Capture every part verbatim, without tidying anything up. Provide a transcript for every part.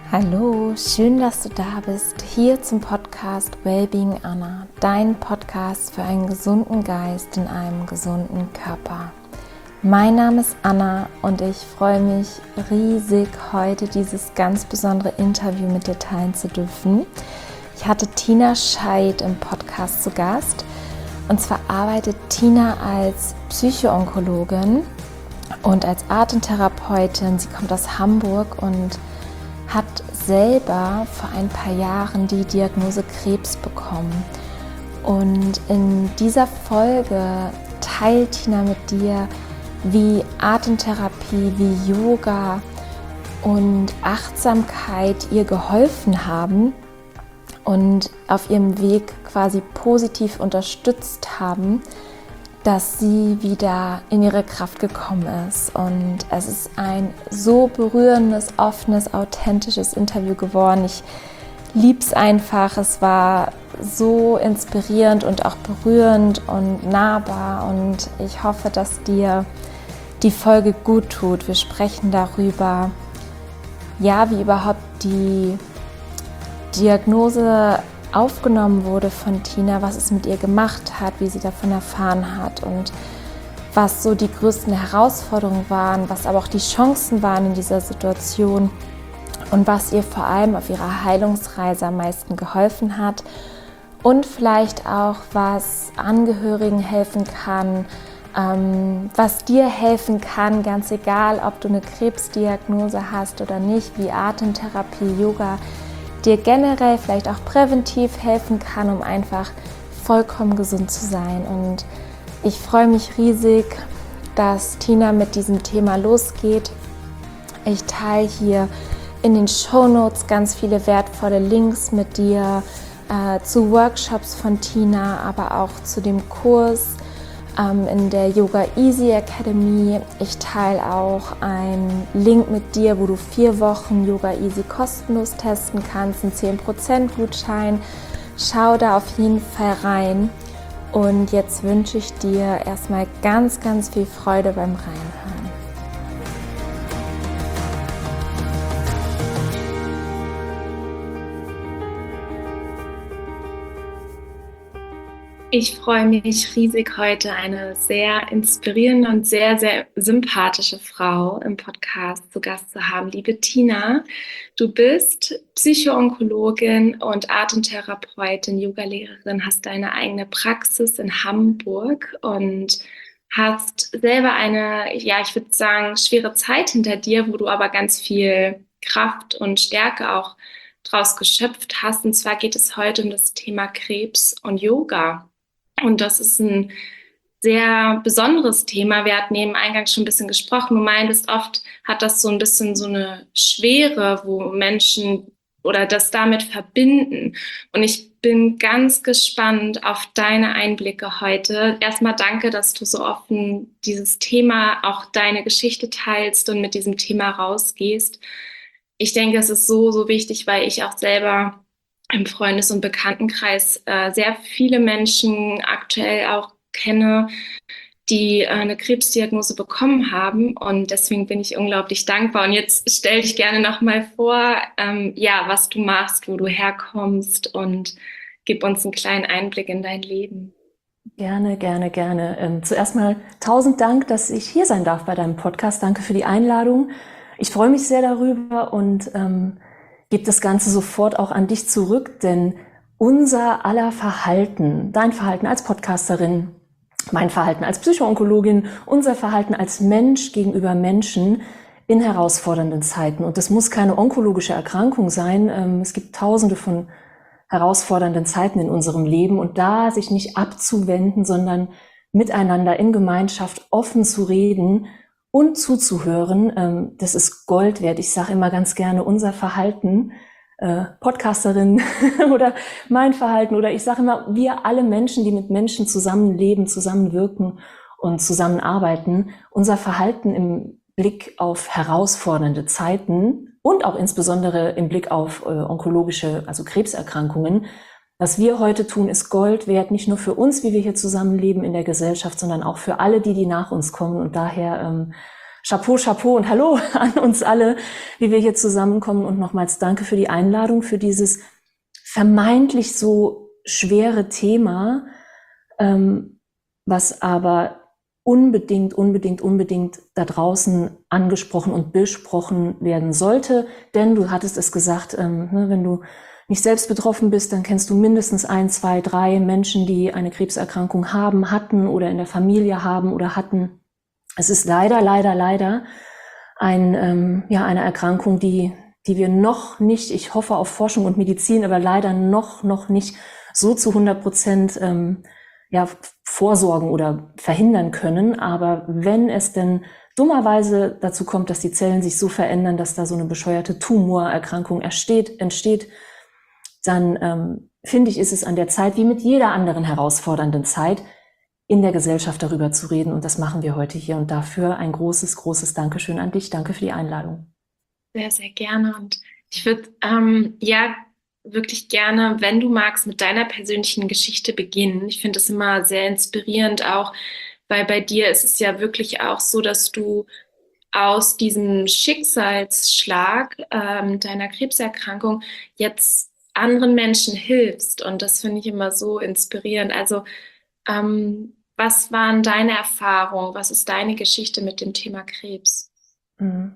Hallo, schön, dass du da bist, hier zum Podcast Wellbeing Anna, dein Podcast für einen gesunden Geist in einem gesunden Körper. Mein Name ist Anna und ich freue mich riesig, heute dieses ganz besondere Interview mit dir teilen zu dürfen. Ich hatte Tina Scheid im Podcast zu Gast, und zwar arbeitet Tina als Psychoonkologin und als Atemtherapeutin. Sie kommt aus Hamburg und hat selber vor ein paar Jahren die Diagnose Krebs bekommen. Und in dieser Folge teilt Tina mit dir, wie Atemtherapie, wie Yoga und Achtsamkeit ihr geholfen haben und auf ihrem Weg quasi positiv unterstützt haben, dass sie wieder in ihre Kraft gekommen ist. Und es ist ein so berührendes, offenes, authentisches Interview geworden. Ich liebe es einfach. Es war so inspirierend und auch berührend und nahbar. Und ich hoffe, dass dir die Folge gut tut. Wir sprechen darüber, ja, wie überhaupt die Diagnose aufgenommen wurde von Tina, was es mit ihr gemacht hat, wie sie davon erfahren hat und was so die größten Herausforderungen waren, was aber auch die Chancen waren in dieser Situation und was ihr vor allem auf ihrer Heilungsreise am meisten geholfen hat und vielleicht auch, was Angehörigen helfen kann, ähm, was dir helfen kann, ganz egal, ob du eine Krebsdiagnose hast oder nicht, wie Atemtherapie, Yoga dir generell vielleicht auch präventiv helfen kann, um einfach vollkommen gesund zu sein. Und ich freue mich riesig, dass Tina mit diesem Thema losgeht. Ich teile hier in den Shownotes ganz viele wertvolle Links mit dir äh, zu Workshops von Tina, aber auch zu dem Kurs ähm, in der Yoga Easy Academy. Ich teile auch einen Link mit dir, wo du vier Wochen Yoga Easy kostenlos testen kannst, einen zehn Prozent Gutschein. Schau da auf jeden Fall rein. Und jetzt wünsche ich dir erstmal ganz, ganz viel Freude beim Reinhören. Ich freue mich riesig, heute eine sehr inspirierende und sehr, sehr sympathische Frau im Podcast zu Gast zu haben. Liebe Tina, du bist Psychoonkologin und Atemtherapeutin, Yogalehrerin, hast deine eigene Praxis in Hamburg und hast selber eine, ja, ich würde sagen, schwere Zeit hinter dir, wo du aber ganz viel Kraft und Stärke auch draus geschöpft hast. Und zwar geht es heute um das Thema Krebs und Yoga. Und das ist ein sehr besonderes Thema. Wir hatten eben eingangs schon ein bisschen gesprochen. Du meintest, oft hat das so ein bisschen so eine Schwere, wo Menschen oder das damit verbinden. Und ich bin ganz gespannt auf deine Einblicke heute. Erstmal danke, dass du so offen dieses Thema, auch deine Geschichte teilst und mit diesem Thema rausgehst. Ich denke, es ist so, so wichtig, weil ich auch selber im Freundes- und Bekanntenkreis äh, sehr viele Menschen aktuell auch kenne, die äh, eine Krebsdiagnose bekommen haben. Und deswegen bin ich unglaublich dankbar. Und jetzt stell dich gerne nochmal vor, ähm, ja, was du machst, wo du herkommst und gib uns einen kleinen Einblick in dein Leben. Gerne, gerne, gerne. Ähm, zuerst mal tausend Dank, dass ich hier sein darf bei deinem Podcast. Danke für die Einladung. Ich freue mich sehr darüber und ähm, gebe das Ganze sofort auch an dich zurück, denn unser aller Verhalten, dein Verhalten als Podcasterin, mein Verhalten als Psychoonkologin, unser Verhalten als Mensch gegenüber Menschen in herausfordernden Zeiten. Und das muss keine onkologische Erkrankung sein. Es gibt tausende von herausfordernden Zeiten in unserem Leben und da sich nicht abzuwenden, sondern miteinander in Gemeinschaft offen zu reden und zuzuhören, das ist Gold wert. Ich sage immer ganz gerne, unser Verhalten, äh, Podcasterin oder mein Verhalten oder ich sage immer, wir alle Menschen, die mit Menschen zusammenleben, zusammenwirken und zusammenarbeiten, unser Verhalten im Blick auf herausfordernde Zeiten und auch insbesondere im Blick auf äh, onkologische, also Krebserkrankungen, was wir heute tun, ist Gold wert, nicht nur für uns, wie wir hier zusammenleben in der Gesellschaft, sondern auch für alle, die, die nach uns kommen. Und daher ähm, Chapeau, Chapeau und Hallo an uns alle, wie wir hier zusammenkommen. Und nochmals danke für die Einladung, für dieses vermeintlich so schwere Thema, ähm, was aber unbedingt, unbedingt, unbedingt da draußen angesprochen und besprochen werden sollte. Denn du hattest es gesagt, ähm, ne, wenn du nicht selbst betroffen bist, dann kennst du mindestens ein, zwei, drei Menschen, die eine Krebserkrankung haben, hatten oder in der Familie haben oder hatten. Es ist leider, leider, leider ein, ähm, ja, eine Erkrankung, die, die wir noch nicht, ich hoffe auf Forschung und Medizin, aber leider noch, noch nicht so zu hundert Prozent ähm, ja, vorsorgen oder verhindern können. Aber wenn es denn dummerweise dazu kommt, dass die Zellen sich so verändern, dass da so eine bescheuerte Tumorerkrankung entsteht, entsteht, dann ähm, finde ich, ist es an der Zeit, wie mit jeder anderen herausfordernden Zeit, in der Gesellschaft darüber zu reden. Und das machen wir heute hier. Und dafür ein großes, großes Dankeschön an dich. Danke für die Einladung. Sehr, sehr gerne. Und ich würde ähm, ja wirklich gerne, wenn du magst, mit deiner persönlichen Geschichte beginnen. Ich finde es immer sehr inspirierend auch, weil bei dir ist es ja wirklich auch so, dass du aus diesem Schicksalsschlag ähm, deiner Krebserkrankung jetzt anderen Menschen hilfst. Und das finde ich immer so inspirierend. Also ähm, was waren deine Erfahrungen? Was ist deine Geschichte mit dem Thema Krebs? Mhm.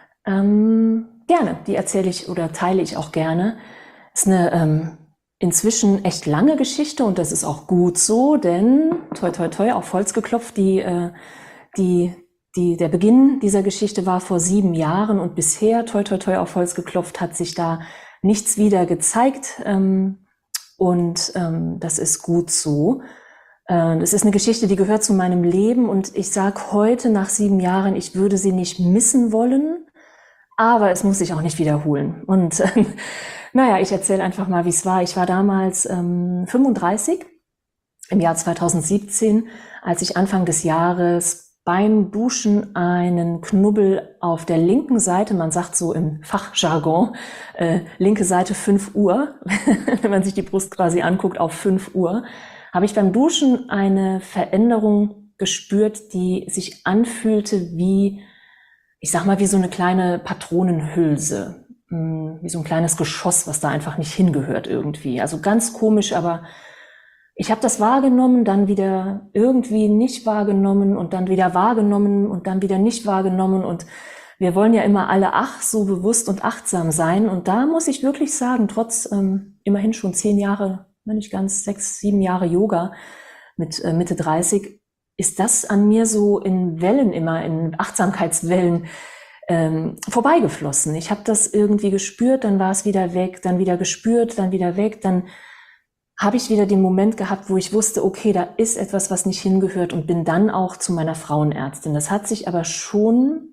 Ähm, gerne, die erzähle ich oder teile ich auch gerne. Ist eine ähm, inzwischen echt lange Geschichte und das ist auch gut so, denn toi toi toi auf Holz geklopft, die, äh, die, die, der Beginn dieser Geschichte war vor sieben Jahren und bisher toi toi toi auf Holz geklopft hat sich da nichts wieder gezeigt ähm, und ähm, das ist gut so. Äh, das ist eine Geschichte, die gehört zu meinem Leben und ich sage heute nach sieben Jahren, ich würde sie nicht missen wollen, aber es muss sich auch nicht wiederholen. Und äh, naja, ich erzähle einfach mal, wie es war. Ich war damals ähm, fünfunddreißig im Jahr zweitausendsiebzehn, als ich Anfang des Jahres beim Duschen einen Knubbel auf der linken Seite, man sagt so im Fachjargon, äh, linke Seite fünf Uhr, wenn man sich die Brust quasi anguckt, auf fünf Uhr, habe ich beim Duschen eine Veränderung gespürt, die sich anfühlte wie, ich sag mal, wie so eine kleine Patronenhülse, wie so ein kleines Geschoss, was da einfach nicht hingehört irgendwie. Also ganz komisch, aber ich habe das wahrgenommen, dann wieder irgendwie nicht wahrgenommen und dann wieder wahrgenommen und dann wieder nicht wahrgenommen. Und wir wollen ja immer alle ach so bewusst und achtsam sein. Und da muss ich wirklich sagen, trotz ähm, immerhin schon zehn Jahre, wenn nicht ganz sechs, sieben Jahre Yoga mit äh, Mitte dreißig, ist das an mir so in Wellen immer, in Achtsamkeitswellen ähm, vorbeigeflossen. Ich habe das irgendwie gespürt, dann war es wieder weg, dann wieder gespürt, dann wieder weg, dann habe ich wieder den Moment gehabt, wo ich wusste, okay, da ist etwas, was nicht hingehört und bin dann auch zu meiner Frauenärztin. Das hat sich aber schon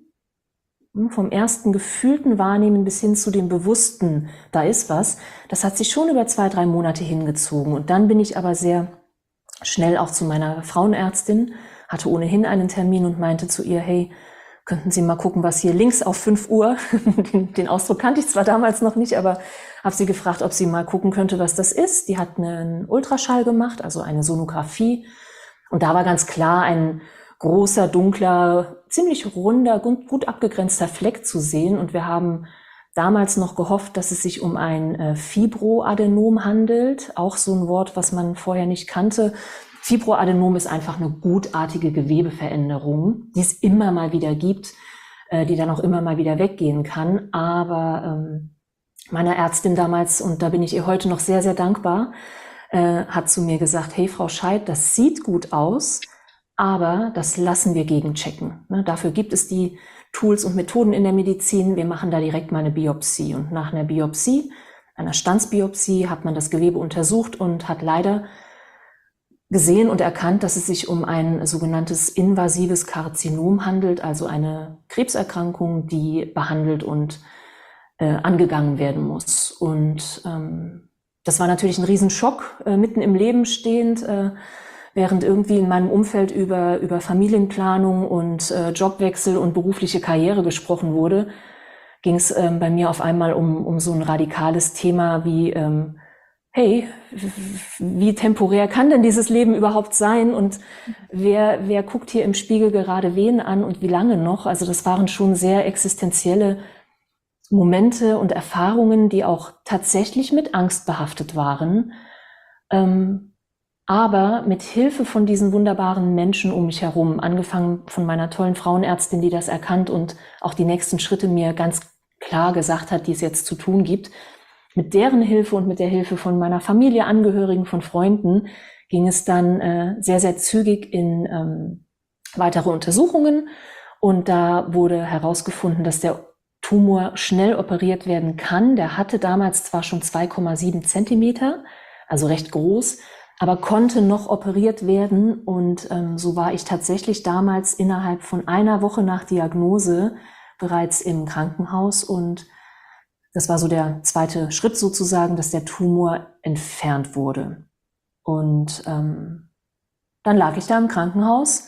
vom ersten gefühlten Wahrnehmen bis hin zu dem bewussten, da ist was, das hat sich schon über zwei, drei Monate hingezogen. Und dann bin ich aber sehr schnell auch zu meiner Frauenärztin, hatte ohnehin einen Termin und meinte zu ihr, hey, könnten Sie mal gucken, was hier links auf fünf Uhr, den, den Ausdruck kannte ich zwar damals noch nicht, aber habe sie gefragt, ob sie mal gucken könnte, was das ist. Die hat einen Ultraschall gemacht, also eine Sonographie. Und da war ganz klar ein großer, dunkler, ziemlich runder, gut, gut abgegrenzter Fleck zu sehen. Und wir haben damals noch gehofft, dass es sich um ein äh, Fibroadenom handelt. Auch so ein Wort, was man vorher nicht kannte. Fibroadenom ist einfach eine gutartige Gewebeveränderung, die es immer mal wieder gibt, äh, die dann auch immer mal wieder weggehen kann. Aber ähm, meine Ärztin damals, und da bin ich ihr heute noch sehr, sehr dankbar, äh, hat zu mir gesagt, hey Frau Scheidt, das sieht gut aus, aber das lassen wir gegenchecken. Ne, dafür gibt es die Tools und Methoden in der Medizin. Wir machen da direkt mal eine Biopsie. Und nach einer Biopsie, einer Standsbiopsie, hat man das Gewebe untersucht und hat leider gesehen und erkannt, dass es sich um ein sogenanntes invasives Karzinom handelt, also eine Krebserkrankung, die behandelt und äh, angegangen werden muss. Und ähm, das war natürlich ein Riesenschock, äh, mitten im Leben stehend, äh, während irgendwie in meinem Umfeld über, über Familienplanung und äh, Jobwechsel und berufliche Karriere gesprochen wurde, ging es ähm, bei mir auf einmal um, um so ein radikales Thema wie ähm, hey, wie temporär kann denn dieses Leben überhaupt sein und wer, wer guckt hier im Spiegel gerade wen an und wie lange noch? Also das waren schon sehr existenzielle Momente und Erfahrungen, die auch tatsächlich mit Angst behaftet waren. Ähm, aber mit Hilfe von diesen wunderbaren Menschen um mich herum, angefangen von meiner tollen Frauenärztin, die das erkannt und auch die nächsten Schritte mir ganz klar gesagt hat, die es jetzt zu tun gibt. Mit deren Hilfe und mit der Hilfe von meiner Familie, Angehörigen, von Freunden ging es dann äh, sehr, sehr zügig in ähm, weitere Untersuchungen. Und da wurde herausgefunden, dass der Tumor schnell operiert werden kann. Der hatte damals zwar schon zwei Komma sieben Zentimeter, also recht groß, aber konnte noch operiert werden. Und ähm, so war ich tatsächlich damals innerhalb von einer Woche nach Diagnose bereits im Krankenhaus. Und das war so der zweite Schritt sozusagen, dass der Tumor entfernt wurde. Und ähm, dann lag ich da im Krankenhaus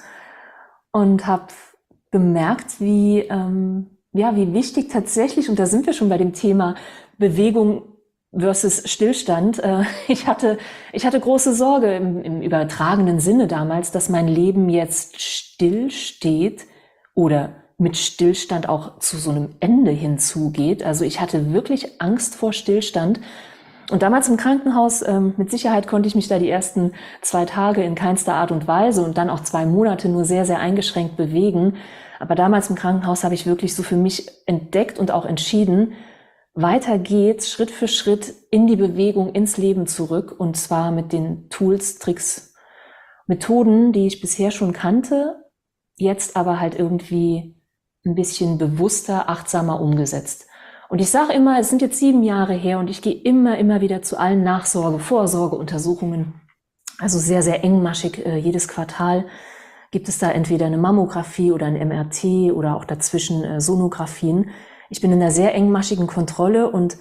und habe gemerkt, wie, ähm, ja, wie wichtig tatsächlich, und da sind wir schon bei dem Thema Bewegung versus Stillstand. Äh, ich hatte, ich hatte große Sorge im, im übertragenen Sinne damals, dass mein Leben jetzt still steht oder mit Stillstand auch zu so einem Ende hinzugeht. Also ich hatte wirklich Angst vor Stillstand. Und damals im Krankenhaus, ähm, mit Sicherheit konnte ich mich da die ersten zwei Tage in keinster Art und Weise und dann auch zwei Monate nur sehr, sehr eingeschränkt bewegen. Aber damals im Krankenhaus habe ich wirklich so für mich entdeckt und auch entschieden, weiter geht's Schritt für Schritt in die Bewegung, ins Leben zurück. Und zwar mit den Tools, Tricks, Methoden, die ich bisher schon kannte, jetzt aber halt irgendwie ein bisschen bewusster, achtsamer umgesetzt. Und ich sage immer, es sind jetzt sieben Jahre her und ich gehe immer, immer wieder zu allen Nachsorge-, Vorsorgeuntersuchungen. Also sehr, sehr engmaschig. Äh, jedes Quartal gibt es da entweder eine Mammographie oder ein M R T oder auch dazwischen äh, Sonographien. Ich bin in einer sehr engmaschigen Kontrolle und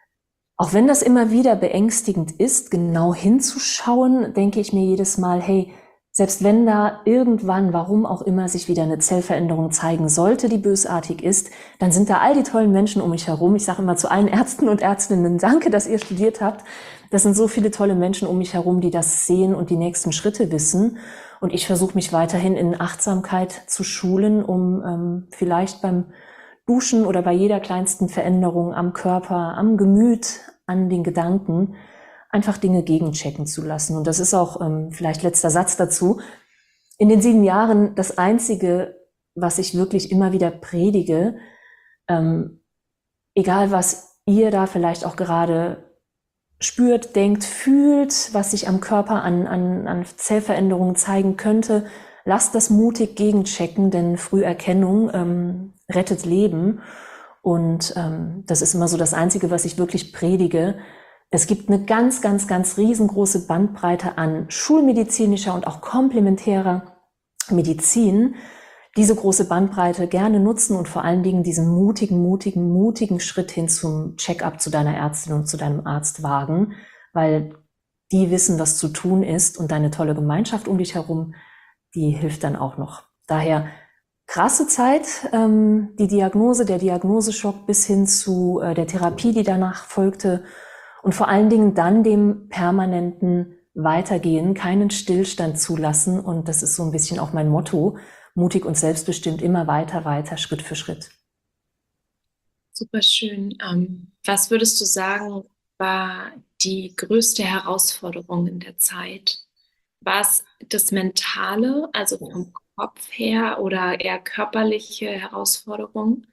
auch wenn das immer wieder beängstigend ist, genau hinzuschauen, denke ich mir jedes Mal, hey, selbst wenn da irgendwann, warum auch immer, sich wieder eine Zellveränderung zeigen sollte, die bösartig ist, dann sind da all die tollen Menschen um mich herum. Ich sage immer zu allen Ärzten und Ärztinnen, danke, dass ihr studiert habt. Das sind so viele tolle Menschen um mich herum, die das sehen und die nächsten Schritte wissen. Und ich versuche mich weiterhin in Achtsamkeit zu schulen, um ähm, vielleicht beim Duschen oder bei jeder kleinsten Veränderung am Körper, am Gemüt, an den Gedanken, einfach Dinge gegenchecken zu lassen. Und das ist auch, ähm, vielleicht letzter Satz dazu, in den sieben Jahren das Einzige, was ich wirklich immer wieder predige, ähm, egal was ihr da vielleicht auch gerade spürt, denkt, fühlt, was sich am Körper an, an, an Zellveränderungen zeigen könnte, lasst das mutig gegenchecken, denn Früherkennung ähm, rettet Leben. Und ähm, das ist immer so das Einzige, was ich wirklich predige. Es gibt eine ganz, ganz, ganz riesengroße Bandbreite an schulmedizinischer und auch komplementärer Medizin. Diese große Bandbreite gerne nutzen und vor allen Dingen diesen mutigen, mutigen, mutigen Schritt hin zum Check-up zu deiner Ärztin und zu deinem Arzt wagen, weil die wissen, was zu tun ist und deine tolle Gemeinschaft um dich herum, die hilft dann auch noch. Daher krasse Zeit, ähm, die Diagnose, der Diagnoseschock bis hin zu äh, der Therapie, die danach folgte. Und vor allen Dingen dann dem permanenten Weitergehen, keinen Stillstand zulassen. Und das ist so ein bisschen auch mein Motto, mutig und selbstbestimmt, immer weiter, weiter, Schritt für Schritt. Super schön. Ähm, was würdest du sagen, war die größte Herausforderung in der Zeit? War es das Mentale, also vom Kopf her, oder eher körperliche Herausforderungen?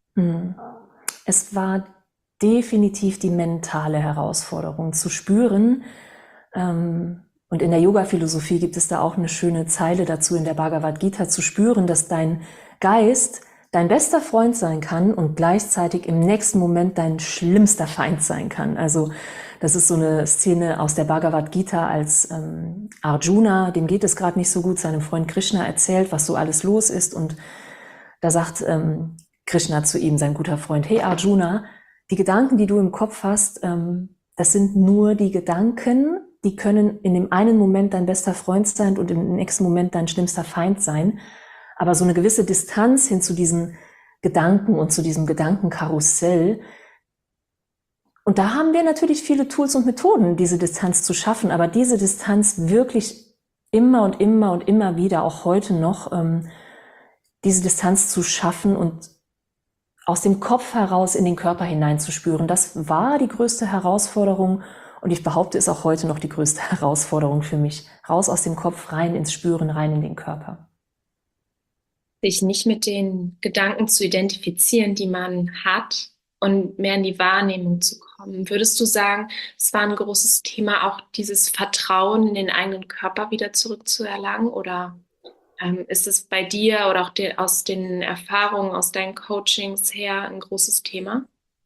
Es war definitiv die mentale Herausforderung zu spüren. Ähm, und in der Yoga-Philosophie gibt es da auch eine schöne Zeile dazu in der Bhagavad Gita, zu spüren, dass dein Geist dein bester Freund sein kann und gleichzeitig im nächsten Moment dein schlimmster Feind sein kann. Also das ist so eine Szene aus der Bhagavad Gita, als ähm, Arjuna, dem geht es gerade nicht so gut, seinem Freund Krishna erzählt, was so alles los ist. Und da sagt ähm, Krishna zu ihm, sein guter Freund, hey Arjuna, die Gedanken, die du im Kopf hast, ähm, das sind nur die Gedanken, die können in dem einen Moment dein bester Freund sein und im nächsten Moment dein schlimmster Feind sein. Aber so eine gewisse Distanz hin zu diesen Gedanken und zu diesem Gedankenkarussell Und da haben wir natürlich viele Tools und Methoden, diese Distanz zu schaffen, aber diese Distanz wirklich immer und immer und immer wieder, auch heute noch, ähm, diese Distanz zu schaffen und aus dem Kopf heraus in den Körper hineinzuspüren, das war die größte Herausforderung und ich behaupte, ist auch heute noch die größte Herausforderung für mich. Raus aus dem Kopf, rein ins Spüren, rein in den Körper. Sich nicht mit den Gedanken zu identifizieren, die man hat und mehr in die Wahrnehmung zu kommen. Würdest du sagen, es war ein großes Thema, auch dieses Vertrauen in den eigenen Körper wieder zurückzuerlangen? Oder ähm, ist es bei dir oder auch de- aus den Erfahrungen, aus deinen Coachings her ein großes Thema?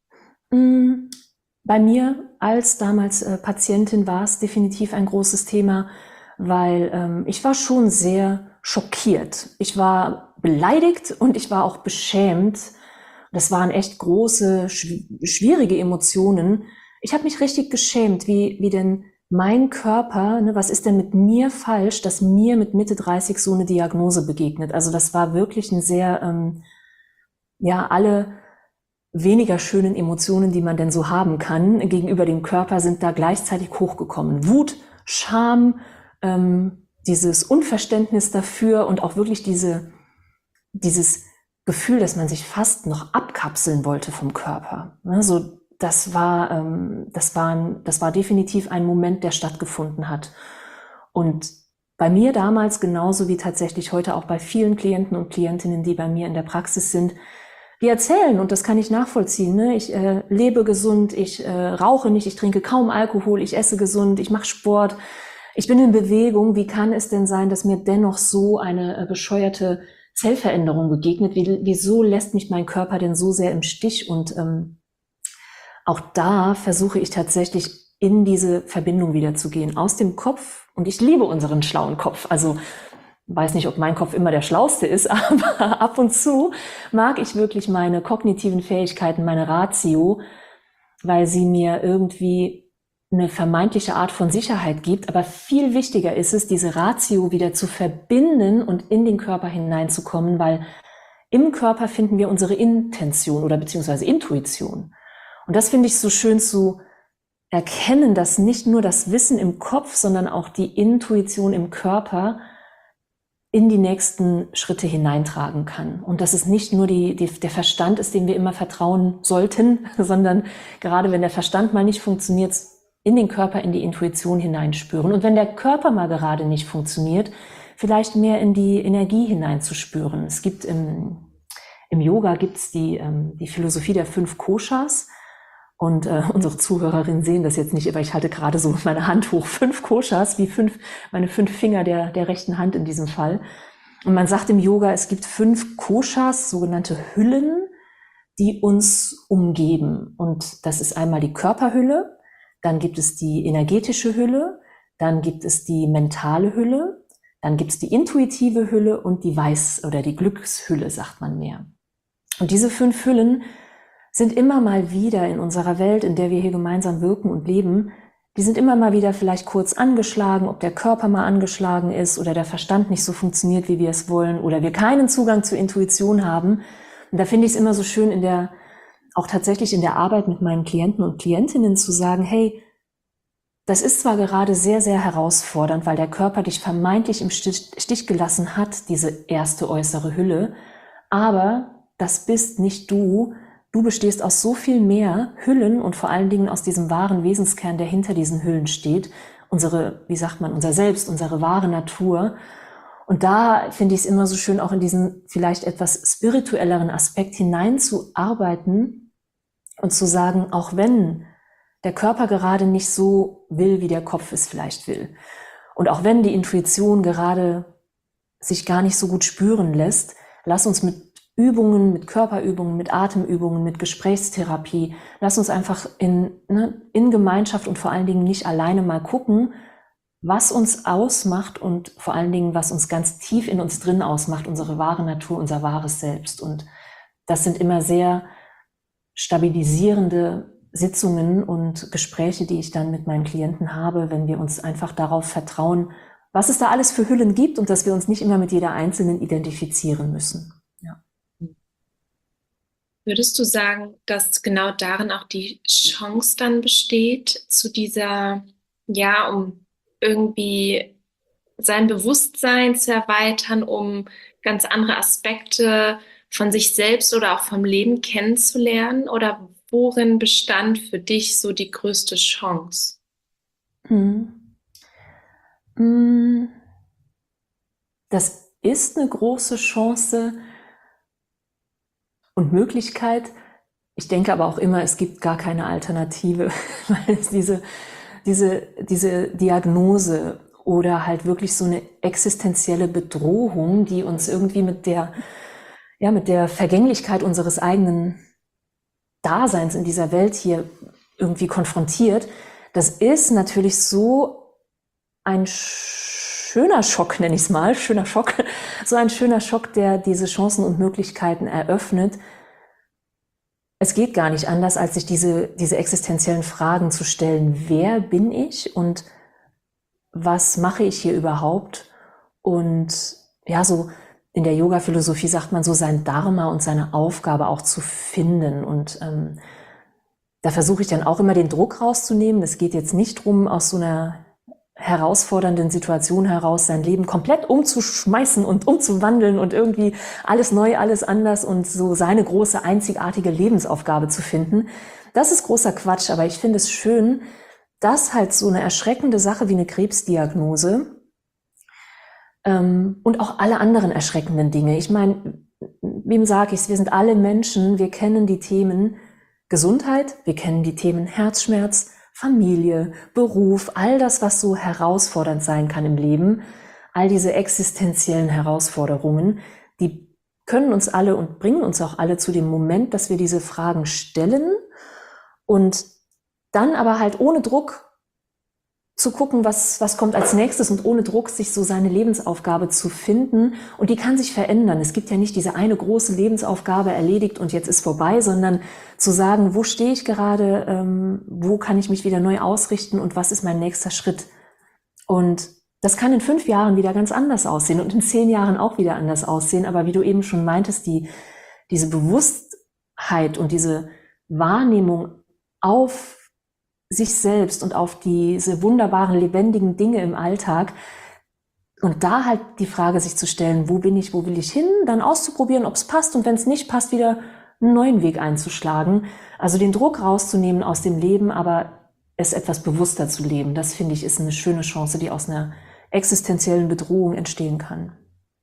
Bei mir als damals äh, Patientin war es definitiv ein großes Thema, weil ähm, ich war schon sehr schockiert. Ich war beleidigt und ich war auch beschämt. Das waren echt große, schw- schwierige Emotionen. Ich habe mich richtig geschämt, wie, wie denn mein Körper, ne, was ist denn mit mir falsch, dass mir mit Mitte dreißig so eine Diagnose begegnet. Also das war wirklich ein sehr, ähm, ja, alle weniger schönen Emotionen, die man denn so haben kann, gegenüber dem Körper sind da gleichzeitig hochgekommen. Wut, Scham, ähm, dieses Unverständnis dafür und auch wirklich diese, dieses Gefühl, dass man sich fast noch abkapseln wollte vom Körper. Also das war, ähm, das war, ein, das war definitiv ein Moment, der stattgefunden hat. Und bei mir damals genauso wie tatsächlich heute auch bei vielen Klienten und Klientinnen, die bei mir in der Praxis sind, die erzählen, und das kann ich nachvollziehen, ne? Ich äh, lebe gesund, ich äh, rauche nicht, ich trinke kaum Alkohol, ich esse gesund, ich mache Sport, ich bin in Bewegung. Wie kann es denn sein, dass mir dennoch so eine äh, bescheuerte Zellveränderung begegnet? Wie, wieso lässt mich mein Körper denn so sehr im Stich? Und ähm, auch da versuche ich tatsächlich in diese Verbindung wieder zu gehen, aus dem Kopf. Und ich liebe unseren schlauen Kopf. Also weiß nicht, ob mein Kopf immer der schlauste ist, aber ab und zu mag ich wirklich meine kognitiven Fähigkeiten, meine Ratio, weil sie mir irgendwie eine vermeintliche Art von Sicherheit gibt. Aber viel wichtiger ist es, diese Ratio wieder zu verbinden und in den Körper hineinzukommen, weil im Körper finden wir unsere Intention oder beziehungsweise Intuition. Und das finde ich so schön zu erkennen, dass nicht nur das Wissen im Kopf, sondern auch die Intuition im Körper in die nächsten Schritte hineintragen kann. Und dass es nicht nur die, die, der Verstand ist, dem wir immer vertrauen sollten, sondern gerade wenn der Verstand mal nicht funktioniert, in den Körper, in die Intuition hineinspüren. Und wenn der Körper mal gerade nicht funktioniert, vielleicht mehr in die Energie hineinzuspüren. Es gibt im, im Yoga gibt's die, ähm, die Philosophie der fünf Koshas. Und äh, unsere Zuhörerinnen sehen das jetzt nicht, aber ich halte gerade so meine Hand hoch. Fünf Koshas, wie fünf, meine fünf Finger der, der rechten Hand in diesem Fall. Und man sagt im Yoga, es gibt fünf Koshas, sogenannte Hüllen, die uns umgeben. Und das ist einmal die Körperhülle, dann gibt es die energetische Hülle, dann gibt es die mentale Hülle, dann gibt es die intuitive Hülle und die Weiß- oder die Glückshülle, sagt man mehr. Und diese fünf Hüllen sind immer mal wieder in unserer Welt, in der wir hier gemeinsam wirken und leben, die sind immer mal wieder vielleicht kurz angeschlagen, ob der Körper mal angeschlagen ist oder der Verstand nicht so funktioniert, wie wir es wollen, oder wir keinen Zugang zur Intuition haben. Und da finde ich es immer so schön, in der, auch tatsächlich in der Arbeit mit meinen Klienten und Klientinnen zu sagen, hey, das ist zwar gerade sehr, sehr herausfordernd, weil der Körper dich vermeintlich im Stich, Stich gelassen hat, diese erste äußere Hülle, aber das bist nicht du. Du bestehst aus so viel mehr Hüllen und vor allen Dingen aus diesem wahren Wesenskern, der hinter diesen Hüllen steht. Unsere, wie sagt man, unser Selbst, unsere wahre Natur. Und da finde ich es immer so schön, auch in diesen vielleicht etwas spirituelleren Aspekt hineinzuarbeiten und zu sagen, auch wenn der Körper gerade nicht so will, wie der Kopf es vielleicht will. Und auch wenn die Intuition gerade sich gar nicht so gut spüren lässt, lass uns mit Übungen, mit Körperübungen, mit Atemübungen, mit Gesprächstherapie. Lass uns einfach in, ne, in Gemeinschaft und vor allen Dingen nicht alleine mal gucken, was uns ausmacht und vor allen Dingen, was uns ganz tief in uns drin ausmacht, unsere wahre Natur, unser wahres Selbst. Und das sind immer sehr stabilisierende Sitzungen und Gespräche, die ich dann mit meinen Klienten habe, wenn wir uns einfach darauf vertrauen, was es da alles für Hüllen gibt und dass wir uns nicht immer mit jeder einzelnen identifizieren müssen. Würdest du sagen, dass genau darin auch die Chance dann besteht, zu dieser, ja, um irgendwie sein Bewusstsein zu erweitern, um ganz andere Aspekte von sich selbst oder auch vom Leben kennenzulernen? Oder worin bestand für dich so die größte Chance? Hm. Hm. Das ist eine große Chance und Möglichkeit. Ich denke aber auch immer, es gibt gar keine Alternative, weil es diese, diese, diese Diagnose oder halt wirklich so eine existenzielle Bedrohung, die uns irgendwie mit der, ja, mit der Vergänglichkeit unseres eigenen Daseins in dieser Welt hier irgendwie konfrontiert, das ist natürlich so ein schöner Schock, nenne ich es mal, schöner Schock, so ein schöner Schock, der diese Chancen und Möglichkeiten eröffnet. Es geht gar nicht anders, als sich diese, diese existenziellen Fragen zu stellen. Wer bin ich und was mache ich hier überhaupt? Und ja, so in der Yoga-Philosophie sagt man so, sein Dharma und seine Aufgabe auch zu finden. Und ähm, da versuche ich dann auch immer den Druck rauszunehmen. Es geht jetzt nicht drum, aus so einer herausfordernden Situation heraus sein Leben komplett umzuschmeißen und umzuwandeln und irgendwie alles neu, alles anders und so seine große, einzigartige Lebensaufgabe zu finden. Das ist großer Quatsch, aber ich finde es schön, dass halt so eine erschreckende Sache wie eine Krebsdiagnose ähm, und auch alle anderen erschreckenden Dinge. Ich meine, wem sage ich es? Wir sind alle Menschen, wir kennen die Themen Gesundheit, wir kennen die Themen Herzschmerz, Familie, Beruf, all das, was so herausfordernd sein kann im Leben, all diese existenziellen Herausforderungen, die können uns alle und bringen uns auch alle zu dem Moment, dass wir diese Fragen stellen und dann aber halt ohne Druck zu gucken, was, was kommt als nächstes und ohne Druck sich so seine Lebensaufgabe zu finden. Und die kann sich verändern. Es gibt ja nicht diese eine große Lebensaufgabe erledigt und jetzt ist vorbei, sondern zu sagen, wo stehe ich gerade, ähm, wo kann ich mich wieder neu ausrichten und was ist mein nächster Schritt. Und das kann in fünf Jahren wieder ganz anders aussehen und in zehn Jahren auch wieder anders aussehen. Aber wie du eben schon meintest, die, diese Bewusstheit und diese Wahrnehmung auf sich selbst und auf diese wunderbaren, lebendigen Dinge im Alltag und da halt die Frage sich zu stellen, wo bin ich, wo will ich hin, dann auszuprobieren, ob es passt und wenn es nicht passt, wieder einen neuen Weg einzuschlagen. Also den Druck rauszunehmen aus dem Leben, aber es etwas bewusster zu leben, das finde ich ist eine schöne Chance, die aus einer existenziellen Bedrohung entstehen kann.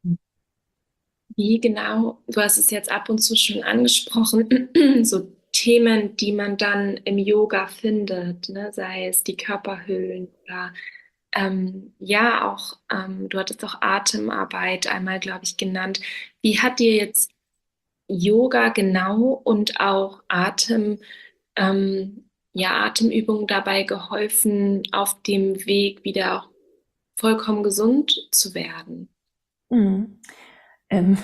Wie genau, du hast es jetzt ab und zu schon angesprochen, so Themen, die man dann im Yoga findet, ne? Sei es die Körperhüllen oder ähm, ja auch, ähm, du hattest auch Atemarbeit einmal, glaube ich, genannt. Wie hat dir jetzt Yoga genau und auch Atem, ähm, ja, Atemübungen dabei geholfen, auf dem Weg wieder auch vollkommen gesund zu werden? Mhm. Ähm,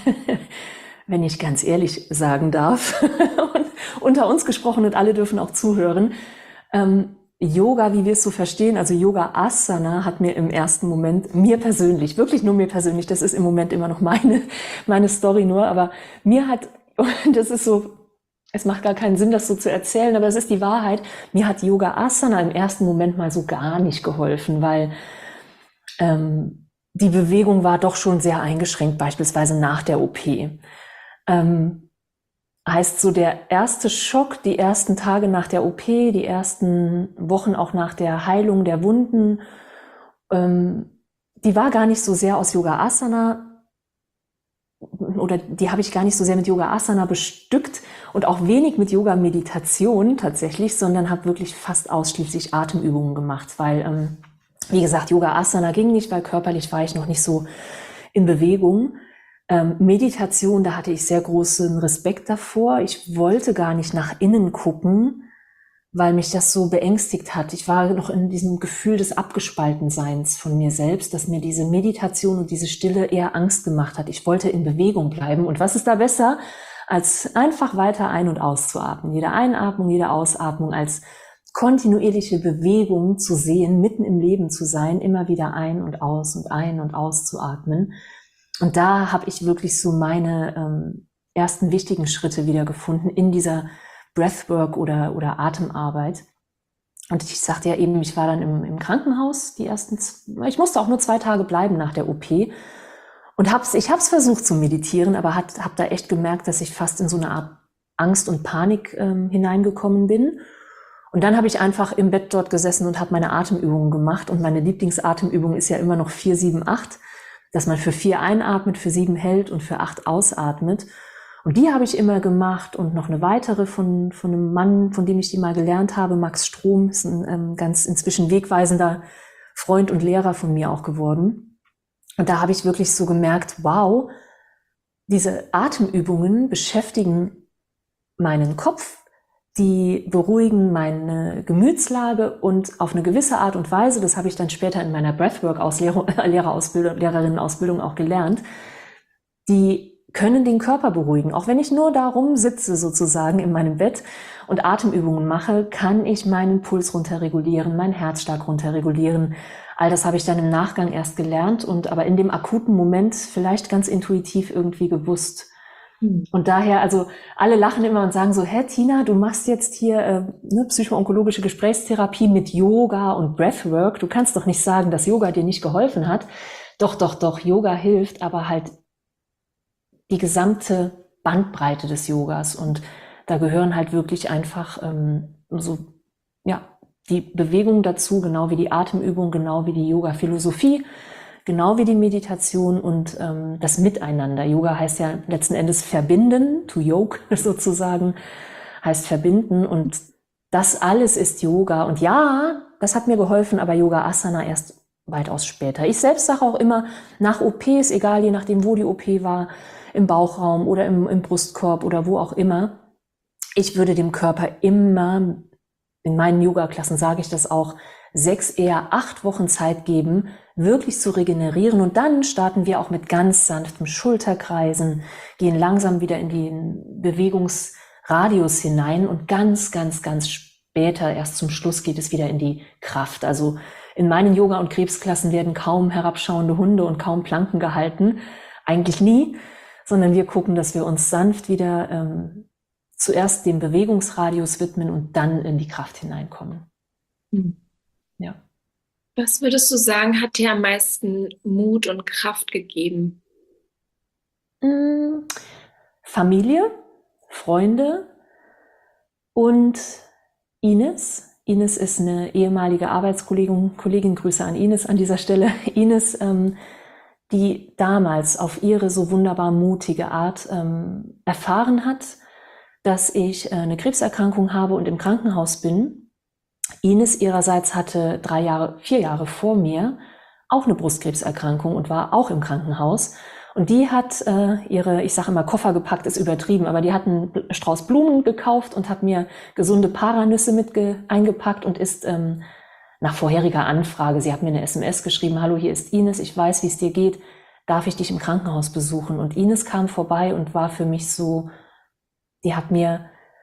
wenn ich ganz ehrlich sagen darf, und unter uns gesprochen und alle dürfen auch zuhören, ähm, Yoga, wie wir es so verstehen, also Yoga Asana hat mir im ersten Moment, mir persönlich, wirklich nur mir persönlich, das ist im Moment immer noch meine, meine Story nur, aber mir hat, und das ist so, es macht gar keinen Sinn, das so zu erzählen, aber es ist die Wahrheit, mir hat Yoga Asana im ersten Moment mal so gar nicht geholfen, weil ähm, die Bewegung war doch schon sehr eingeschränkt, beispielsweise nach der O P. Ähm, heißt so, der erste Schock, die ersten Tage nach der O P, die ersten Wochen auch nach der Heilung der Wunden, ähm, die war gar nicht so sehr aus Yoga Asana oder die habe ich gar nicht so sehr mit Yoga Asana bestückt und auch wenig mit Yoga Meditation tatsächlich, sondern habe wirklich fast ausschließlich Atemübungen gemacht, weil ähm, wie gesagt, Yoga Asana ging nicht, weil körperlich war ich noch nicht so in Bewegung. Ähm, Meditation, da hatte ich sehr großen Respekt davor. Ich wollte gar nicht nach innen gucken, weil mich das so beängstigt hat. Ich war noch in diesem Gefühl des Abgespaltenseins von mir selbst, dass mir diese Meditation und diese Stille eher Angst gemacht hat. Ich wollte in Bewegung bleiben. Und was ist da besser, als einfach weiter ein- und auszuatmen? Jede Einatmung, jede Ausatmung als kontinuierliche Bewegung zu sehen, mitten im Leben zu sein, immer wieder ein und aus und ein und aus zu atmen. Und da habe ich wirklich so meine ähm, ersten wichtigen Schritte wiedergefunden in dieser Breathwork oder, oder Atemarbeit. Und ich sagte ja eben, ich war dann im, im Krankenhaus, die ersten, ich musste auch nur zwei Tage bleiben nach der O P und hab's, ich habe es versucht zu meditieren, aber habe da echt gemerkt, dass ich fast in so eine Art Angst und Panik ähm, hineingekommen bin. Und dann habe ich einfach im Bett dort gesessen und habe meine Atemübungen gemacht. Und meine Lieblingsatemübung ist ja immer noch vier sieben acht, dass man für vier einatmet, für sieben hält und für acht ausatmet. Und die habe ich immer gemacht und noch eine weitere von, von einem Mann, von dem ich die mal gelernt habe, Max Strom, ist ein ähm, ganz inzwischen wegweisender Freund und Lehrer von mir auch geworden. Und da habe ich wirklich so gemerkt, wow, diese Atemübungen beschäftigen meinen Kopf, die beruhigen meine Gemütslage und auf eine gewisse Art und Weise, das habe ich dann später in meiner Breathwork-Lehrerausbildung, Lehrerinnenausbildung auch gelernt, die können den Körper beruhigen. Auch wenn ich nur darum sitze sozusagen in meinem Bett und Atemübungen mache, kann ich meinen Puls runterregulieren, meinen Herzschlag runterregulieren. All das habe ich dann im Nachgang erst gelernt und aber in dem akuten Moment vielleicht ganz intuitiv irgendwie gewusst. Und daher, also alle lachen immer und sagen so, hä Tina, du machst jetzt hier äh, ne, psycho-onkologische Gesprächstherapie mit Yoga und Breathwork. Du kannst doch nicht sagen, dass Yoga dir nicht geholfen hat. Doch, doch, doch, Yoga hilft, aber halt die gesamte Bandbreite des Yogas. Und da gehören halt wirklich einfach ähm, so, ja, die Bewegung dazu, genau wie die Atemübung, genau wie die Yoga-Philosophie, genau wie die Meditation und ähm, das Miteinander. Yoga heißt ja letzten Endes verbinden, to yoke sozusagen, heißt verbinden und das alles ist Yoga. Und ja, das hat mir geholfen, aber Yoga Asana erst weitaus später. Ich selbst sage auch immer, nach O Ps, egal je nachdem, wo die O P war, im Bauchraum oder im, im Brustkorb oder wo auch immer, ich würde dem Körper immer, in meinen Yoga-Klassen sage ich das auch, sechs, eher acht Wochen Zeit geben, wirklich zu regenerieren. Und dann starten wir auch mit ganz sanftem Schulterkreisen, gehen langsam wieder in den Bewegungsradius hinein und ganz, ganz, ganz später, erst zum Schluss, geht es wieder in die Kraft. Also in meinen Yoga- und Krebsklassen werden kaum herabschauende Hunde und kaum Planken gehalten. Eigentlich nie, sondern wir gucken, dass wir uns sanft wieder ähm, zuerst dem Bewegungsradius widmen und dann in die Kraft hineinkommen. Hm. Ja. Was würdest du sagen, hat dir am meisten Mut und Kraft gegeben? Familie, Freunde und Ines. Ines ist eine ehemalige Arbeitskollegin, Kollegin, Grüße an Ines an dieser Stelle. Ines, ähm, die damals auf ihre so wunderbar mutige Art ähm, erfahren hat, dass ich äh, eine Krebserkrankung habe und im Krankenhaus bin. Ines ihrerseits hatte drei Jahre, vier Jahre vor mir auch eine Brustkrebserkrankung und war auch im Krankenhaus. Und die hat äh, ihre, ich sage immer Koffer gepackt, ist übertrieben, aber die hat einen Strauß Blumen gekauft und hat mir gesunde Paranüsse mit eingepackt und ist ähm, nach vorheriger Anfrage, sie hat mir eine S M S geschrieben, hallo, hier ist Ines, ich weiß, wie es dir geht, darf ich dich im Krankenhaus besuchen? Und Ines kam vorbei und war für mich so, die hat mir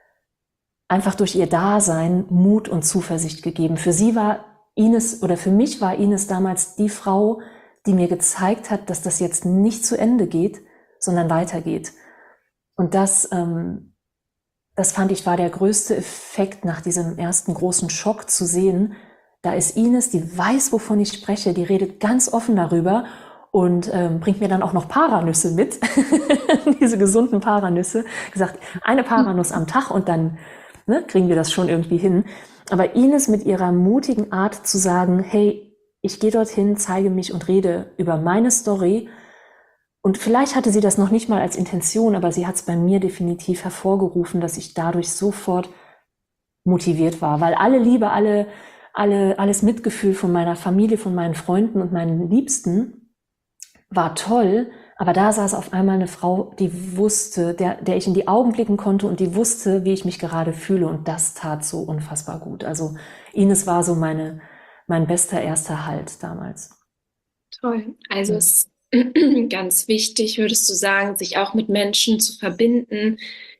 einfach durch ihr Dasein Mut und Zuversicht gegeben. Für sie war Ines, oder für mich war Ines damals die Frau, die mir gezeigt hat, dass das jetzt nicht zu Ende geht, sondern weitergeht. Und das, ähm, das fand ich, war der größte Effekt nach diesem ersten großen Schock zu sehen. Da ist Ines, die weiß, wovon ich spreche, die redet ganz offen darüber und ähm, bringt mir dann auch noch Paranüsse mit, diese gesunden Paranüsse. Gesagt, eine Paranuss am Tag und dann ne, kriegen wir das schon irgendwie hin. Aber Ines mit ihrer mutigen Art zu sagen, hey, ich gehe dorthin, zeige mich und rede über meine Story. Und vielleicht hatte sie das noch nicht mal als Intention, aber sie hat es bei mir definitiv hervorgerufen, dass ich dadurch sofort motiviert war. Weil alle Liebe, alle, alle, alles Mitgefühl von meiner Familie, von meinen Freunden und meinen Liebsten war toll. Aber da saß auf einmal eine Frau, die wusste, der, der ich in die Augen blicken konnte und die wusste, wie ich mich gerade fühle. Und das tat so unfassbar gut. Also Ines war so meine, mein bester erster Halt damals. Toll. Also Ja. es ist ganz wichtig, würdest du sagen, sich auch mit Menschen zu verbinden,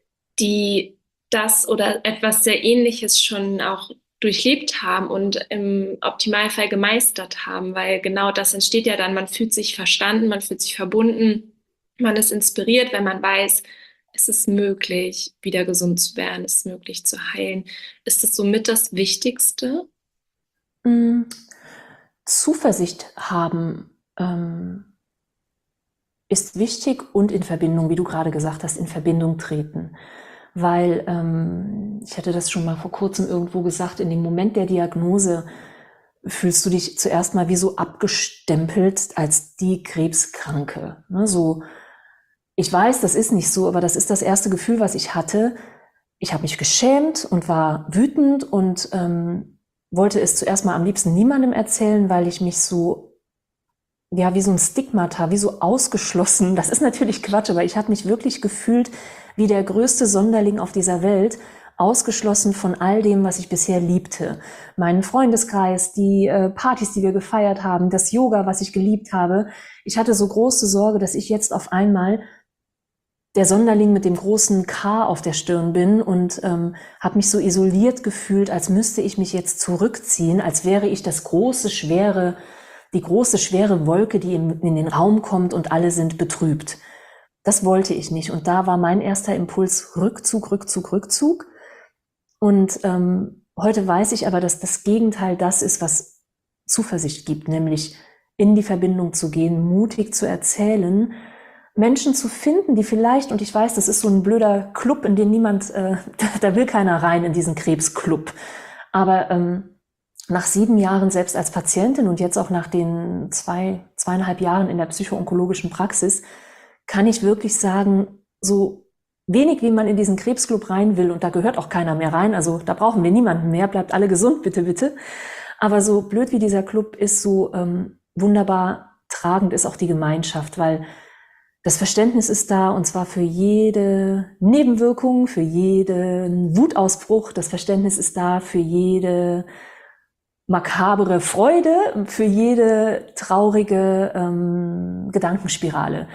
die das oder etwas sehr Ähnliches schon auch durchlebt haben und im Optimalfall gemeistert haben, weil genau das entsteht ja dann, man fühlt sich verstanden, man fühlt sich verbunden, man ist inspiriert, wenn man weiß, ist es möglich, wieder gesund zu werden? Ist es möglich zu heilen? Ist es somit das Wichtigste? Mm, Zuversicht haben ähm, ist wichtig und in Verbindung, wie du gerade gesagt hast, in Verbindung treten. Weil, ähm, ich hatte das schon mal vor kurzem irgendwo gesagt, in dem Moment der Diagnose fühlst du dich zuerst mal wie so abgestempelt als die Krebskranke. Ne? So, ich weiß, das ist nicht so, aber das ist das erste Gefühl, was ich hatte. Ich habe mich geschämt und war wütend und ähm, wollte es zuerst mal am liebsten niemandem erzählen, weil ich mich so, ja, wie so ein Stigmata, wie so ausgeschlossen, das ist natürlich Quatsch, aber ich habe mich wirklich gefühlt wie der größte Sonderling auf dieser Welt, ausgeschlossen von all dem, was ich bisher liebte. Meinen Freundeskreis, die äh, Partys, die wir gefeiert haben, das Yoga, was ich geliebt habe. Ich hatte so große Sorge, dass ich jetzt auf einmal der Sonderling mit dem großen K auf der Stirn bin und ähm, habe mich so isoliert gefühlt, als müsste ich mich jetzt zurückziehen, als wäre ich das große, schwere, die große, schwere Wolke, die in, in den Raum kommt und alle sind betrübt. Das wollte ich nicht. Und da war mein erster Impuls Rückzug, Rückzug, Rückzug. Und ähm, heute weiß ich aber, dass das Gegenteil das ist, was Zuversicht gibt, nämlich in die Verbindung zu gehen, mutig zu erzählen, Menschen zu finden, die vielleicht, und ich weiß, das ist so ein blöder Club, in den niemand, äh, da, da will keiner rein, in diesen Krebsclub. Aber ähm, nach sieben Jahren selbst als Patientin und jetzt auch nach den zwei, zweieinhalb Jahren in der psycho-onkologischen Praxis, kann ich wirklich sagen, so wenig wie man in diesen Krebsclub rein will, und da gehört auch keiner mehr rein, also da brauchen wir niemanden mehr, bleibt alle gesund, bitte, bitte. Aber so blöd wie dieser Club ist, so ähm, wunderbar tragend ist auch die Gemeinschaft, weil das Verständnis ist da, und zwar für jede Nebenwirkung, für jeden Wutausbruch. Das Verständnis ist da für jede makabere Freude, für jede traurige ähm, Gedankenspirale.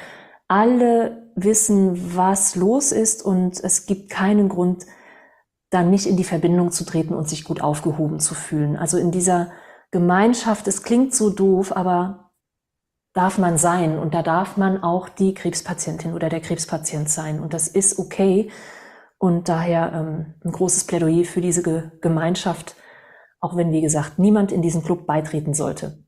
Alle wissen, was los ist, und es gibt keinen Grund, dann nicht in die Verbindung zu treten und sich gut aufgehoben zu fühlen. Also in dieser Gemeinschaft, es klingt so doof, aber darf man sein, und da darf man auch die Krebspatientin oder der Krebspatient sein, und das ist okay, und daher ähm, ein großes Plädoyer für diese Ge- Gemeinschaft, auch wenn, wie gesagt, niemand in diesen Club beitreten sollte.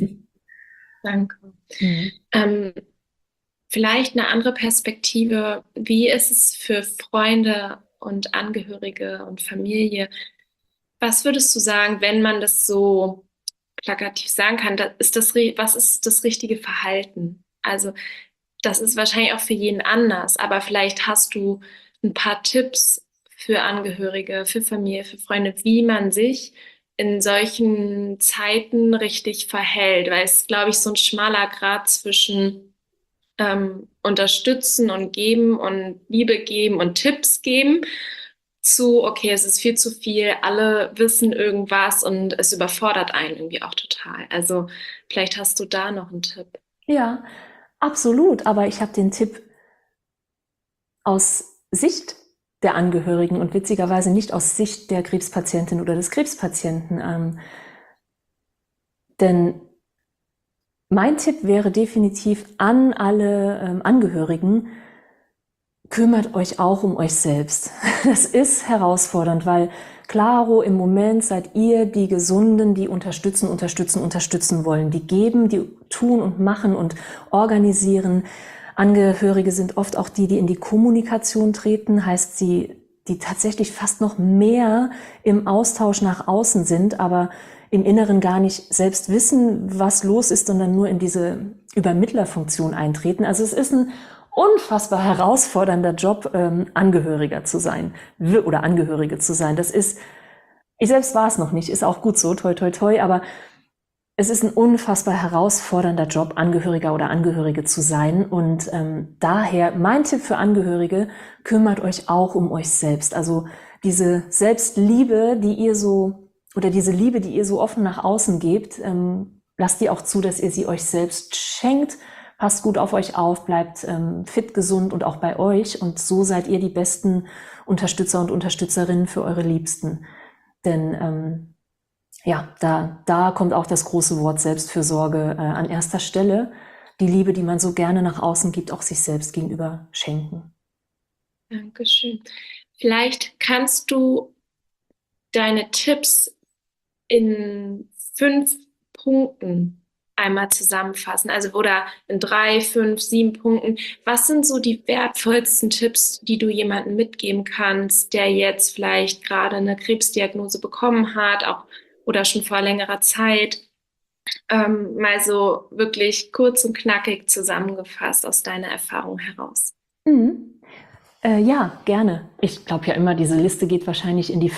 Danke. Mhm. Ähm, vielleicht eine andere Perspektive. Wie ist es für Freunde und Angehörige und Familie? Was würdest du sagen, wenn man das so plakativ sagen kann, da ist das, ri- was ist das richtige Verhalten? Also das ist wahrscheinlich auch für jeden anders, aber vielleicht hast du ein paar Tipps für Angehörige, für Familie, für Freunde, wie man sich in solchen Zeiten richtig verhält, weil es, glaube ich, so ein schmaler Grat zwischen ähm, unterstützen und geben und Liebe geben und Tipps geben zu, okay, es ist viel zu viel, alle wissen irgendwas und es überfordert einen irgendwie auch total. Also vielleicht hast du da noch einen Tipp. Ja, absolut, aber ich habe den Tipp aus Sicht der Angehörigen und witzigerweise nicht aus Sicht der Krebspatientin oder des Krebspatienten. Ähm, denn mein Tipp wäre definitiv an alle ähm, Angehörigen: Kümmert euch auch um euch selbst. Das ist herausfordernd, weil klaro, im Moment seid ihr die Gesunden, die unterstützen, unterstützen, unterstützen wollen, die geben, die tun und machen und organisieren. Angehörige sind oft auch die, die in die Kommunikation treten, heißt sie, die tatsächlich fast noch mehr im Austausch nach außen sind, aber im Inneren gar nicht selbst wissen, was los ist, sondern nur in diese Übermittlerfunktion eintreten. Also es ist ein unfassbar herausfordernder Job, ähm, Angehöriger zu sein oder Angehörige zu sein. Das ist, ich selbst war es noch nicht, ist auch gut so, toi, toi, toi, aber es ist ein unfassbar herausfordernder Job, Angehöriger oder Angehörige zu sein, und ähm, daher mein Tipp für Angehörige: Kümmert euch auch um euch selbst. Also diese Selbstliebe, die ihr so, oder diese Liebe, die ihr so offen nach außen gebt, ähm, lasst die auch zu, dass ihr sie euch selbst schenkt. Passt gut auf euch auf, bleibt ähm, fit, gesund und auch bei euch, und so seid ihr die besten Unterstützer und Unterstützerinnen für eure Liebsten. Denn ähm, ja, da, da kommt auch das große Wort Selbstfürsorge äh, an erster Stelle. Die Liebe, die man so gerne nach außen gibt, auch sich selbst gegenüber schenken. Dankeschön. Vielleicht kannst du deine Tipps in fünf Punkten einmal zusammenfassen, also oder in drei, fünf, sieben Punkten. Was sind so die wertvollsten Tipps, die du jemandem mitgeben kannst, der jetzt vielleicht gerade eine Krebsdiagnose bekommen hat, auch oder schon vor längerer Zeit? Ähm, mal so wirklich kurz und knackig zusammengefasst aus deiner Erfahrung heraus. Mhm. Äh, ja, gerne. Ich glaube ja immer, diese Liste geht wahrscheinlich in die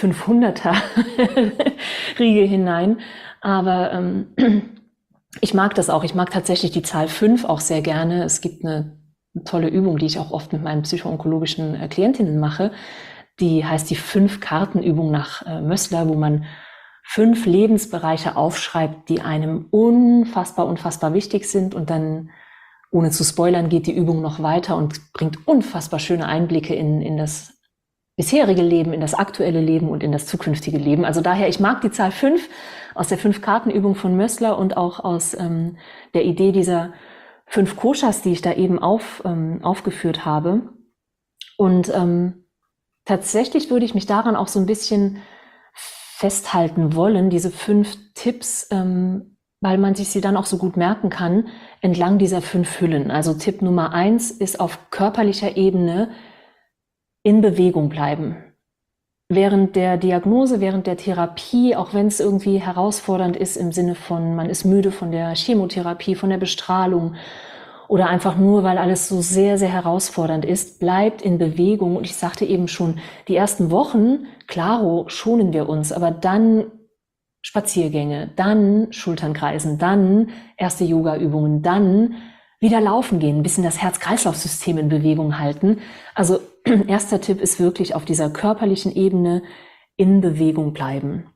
fünfhunderter-Riege hinein. Aber ähm, ich mag das auch. Ich mag tatsächlich die Zahl fünf auch sehr gerne. Es gibt eine, eine tolle Übung, die ich auch oft mit meinen psychoonkologischen äh, Klientinnen mache. Die heißt die Fünf-Karten-Übung nach äh, Mössler, wo man fünf Lebensbereiche aufschreibt, die einem unfassbar, unfassbar wichtig sind. Und dann, ohne zu spoilern, geht die Übung noch weiter und bringt unfassbar schöne Einblicke in, in das bisherige Leben, in das aktuelle Leben und in das zukünftige Leben. Also daher, ich mag die Zahl fünf aus der Fünf-Karten-Übung von Mössler und auch aus ähm, der Idee dieser fünf Koshas, die ich da eben auf, ähm, aufgeführt habe. Und ähm, tatsächlich würde ich mich daran auch so ein bisschen festhalten wollen, diese fünf Tipps, ähm, weil man sich sie dann auch so gut merken kann, entlang dieser fünf Hüllen. Also Tipp Nummer eins ist auf körperlicher Ebene in Bewegung bleiben. Während der Diagnose, während der Therapie, auch wenn es irgendwie herausfordernd ist im Sinne von, man ist müde von der Chemotherapie, von der Bestrahlung oder einfach nur, weil alles so sehr, sehr herausfordernd ist, bleibt in Bewegung. Und ich sagte eben schon, die ersten Wochen, klaro, schonen wir uns, aber dann Spaziergänge, dann Schultern kreisen, dann erste Yoga-Übungen, dann wieder laufen gehen, ein bisschen das Herz-Kreislauf-System in Bewegung halten. Also erster Tipp ist wirklich auf dieser körperlichen Ebene in Bewegung bleiben.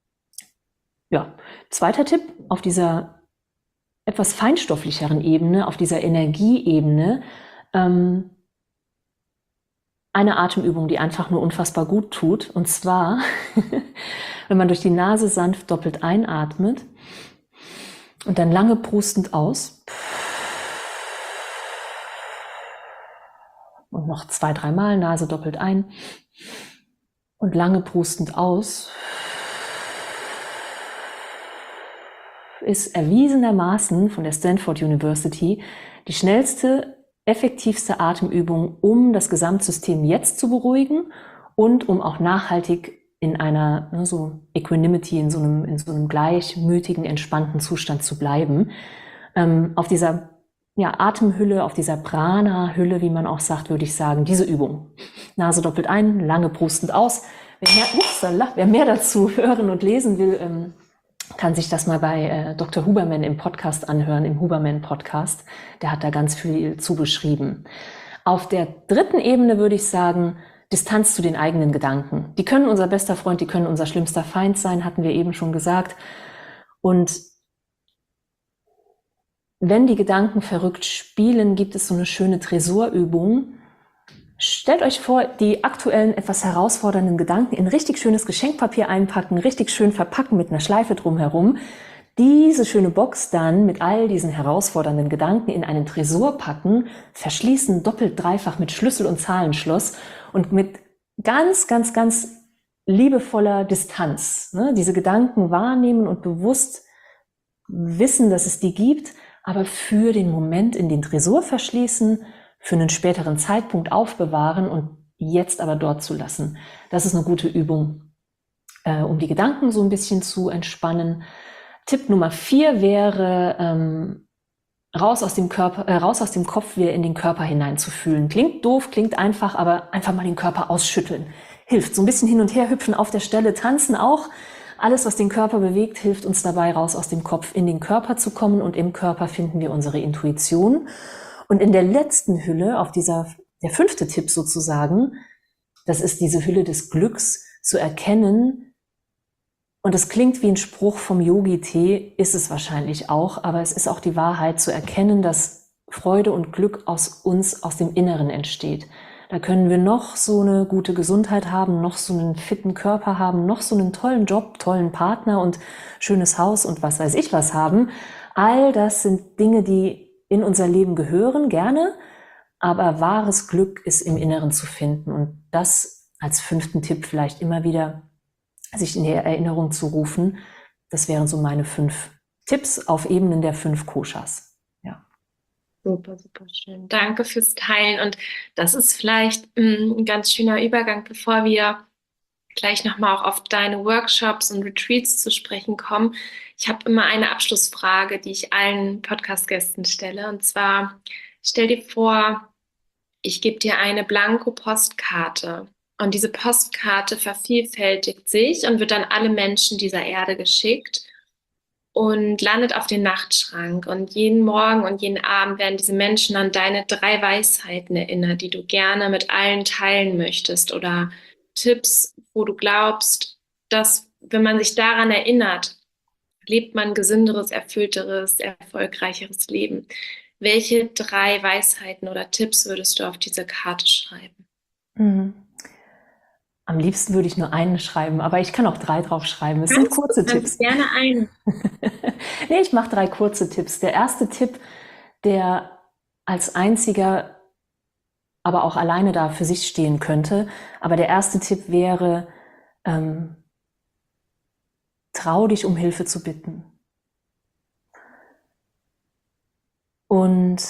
Ja, zweiter Tipp, auf dieser etwas feinstofflicheren Ebene, auf dieser Energieebene, ähm, eine Atemübung, die einfach nur unfassbar gut tut. Und zwar, wenn man durch die Nase sanft doppelt einatmet und dann lange prustend aus. Und noch zwei, dreimal Nase doppelt ein und lange prustend aus. Ist erwiesenermaßen von der Stanford University die schnellste, effektivste Atemübung, um das Gesamtsystem jetzt zu beruhigen und um auch nachhaltig in einer ne, so Equanimity, in so einem, in so einem gleichmütigen, entspannten Zustand zu bleiben. Ähm, auf dieser ja, Atemhülle, auf dieser Prana-Hülle, wie man auch sagt, würde ich sagen, diese Übung. Nase doppelt ein, lange prustend aus. Wer mehr, upsala, wer mehr dazu hören und lesen will, ähm, kann sich das mal bei äh, Doktor Huberman im Podcast anhören, im Huberman-Podcast. Der hat da ganz viel zu beschrieben. Auf der dritten Ebene würde ich sagen, Distanz zu den eigenen Gedanken. Die können unser bester Freund, die können unser schlimmster Feind sein, hatten wir eben schon gesagt. Und wenn die Gedanken verrückt spielen, gibt es so eine schöne Tresorübung. Stellt euch vor, die aktuellen, etwas herausfordernden Gedanken in richtig schönes Geschenkpapier einpacken, richtig schön verpacken mit einer Schleife drumherum. Diese schöne Box dann mit all diesen herausfordernden Gedanken in einen Tresor packen, verschließen doppelt, dreifach mit Schlüssel und Zahlenschloss und mit ganz, ganz, ganz liebevoller Distanz, ne, diese Gedanken wahrnehmen und bewusst wissen, dass es die gibt, aber für den Moment in den Tresor verschließen, für einen späteren Zeitpunkt aufbewahren und jetzt aber dort zu lassen. Das ist eine gute Übung, äh, um die Gedanken so ein bisschen zu entspannen. Tipp Nummer vier wäre, ähm, raus aus dem Körper, äh, raus aus dem Kopf wieder in den Körper hineinzufühlen. Klingt doof, klingt einfach, aber einfach mal den Körper ausschütteln. Hilft. So ein bisschen hin und her hüpfen auf der Stelle, tanzen auch. Alles, was den Körper bewegt, hilft uns dabei, raus aus dem Kopf in den Körper zu kommen. Und im Körper finden wir unsere Intuition. Und in der letzten Hülle, auf dieser, der fünfte Tipp sozusagen, das ist diese Hülle des Glücks, zu erkennen, und es klingt wie ein Spruch vom Yogi-Tee, ist es wahrscheinlich auch, aber es ist auch die Wahrheit, zu erkennen, dass Freude und Glück aus uns, aus dem Inneren entsteht. Da können wir noch so eine gute Gesundheit haben, noch so einen fitten Körper haben, noch so einen tollen Job, tollen Partner und schönes Haus und was weiß ich was haben. All das sind Dinge, die in unser Leben gehören, gerne, aber wahres Glück ist im Inneren zu finden. Und das als fünften Tipp vielleicht immer wieder sich in die Erinnerung zu rufen. Das wären so meine fünf Tipps auf Ebenen der fünf Koshas. Ja. Super, super schön. Danke fürs Teilen. Und das ist vielleicht mh, ein ganz schöner Übergang, bevor wir gleich nochmal auch auf deine Workshops und Retreats zu sprechen kommen. Ich habe immer eine Abschlussfrage, die ich allen Podcast-Gästen stelle. Und zwar, stell dir vor, ich gebe dir eine Blanko-Postkarte. Und diese Postkarte vervielfältigt sich und wird an alle Menschen dieser Erde geschickt und landet auf den Nachtschrank. Und jeden Morgen und jeden Abend werden diese Menschen an deine drei Weisheiten erinnert, die du gerne mit allen teilen möchtest, oder Tipps, wo du glaubst, dass, wenn man sich daran erinnert, lebt man ein gesünderes, erfüllteres, erfolgreicheres Leben. Welche drei Weisheiten oder Tipps würdest du auf diese Karte schreiben? Mhm. Am liebsten würde ich nur eine schreiben, aber ich kann auch drei drauf schreiben. Es sind kurze Tipps. Gerne eine. Nee, ich mache drei kurze Tipps. Der erste Tipp, der als einziger, aber auch alleine da für sich stehen könnte. Aber der erste Tipp wäre, ähm, trau dich, um Hilfe zu bitten. Und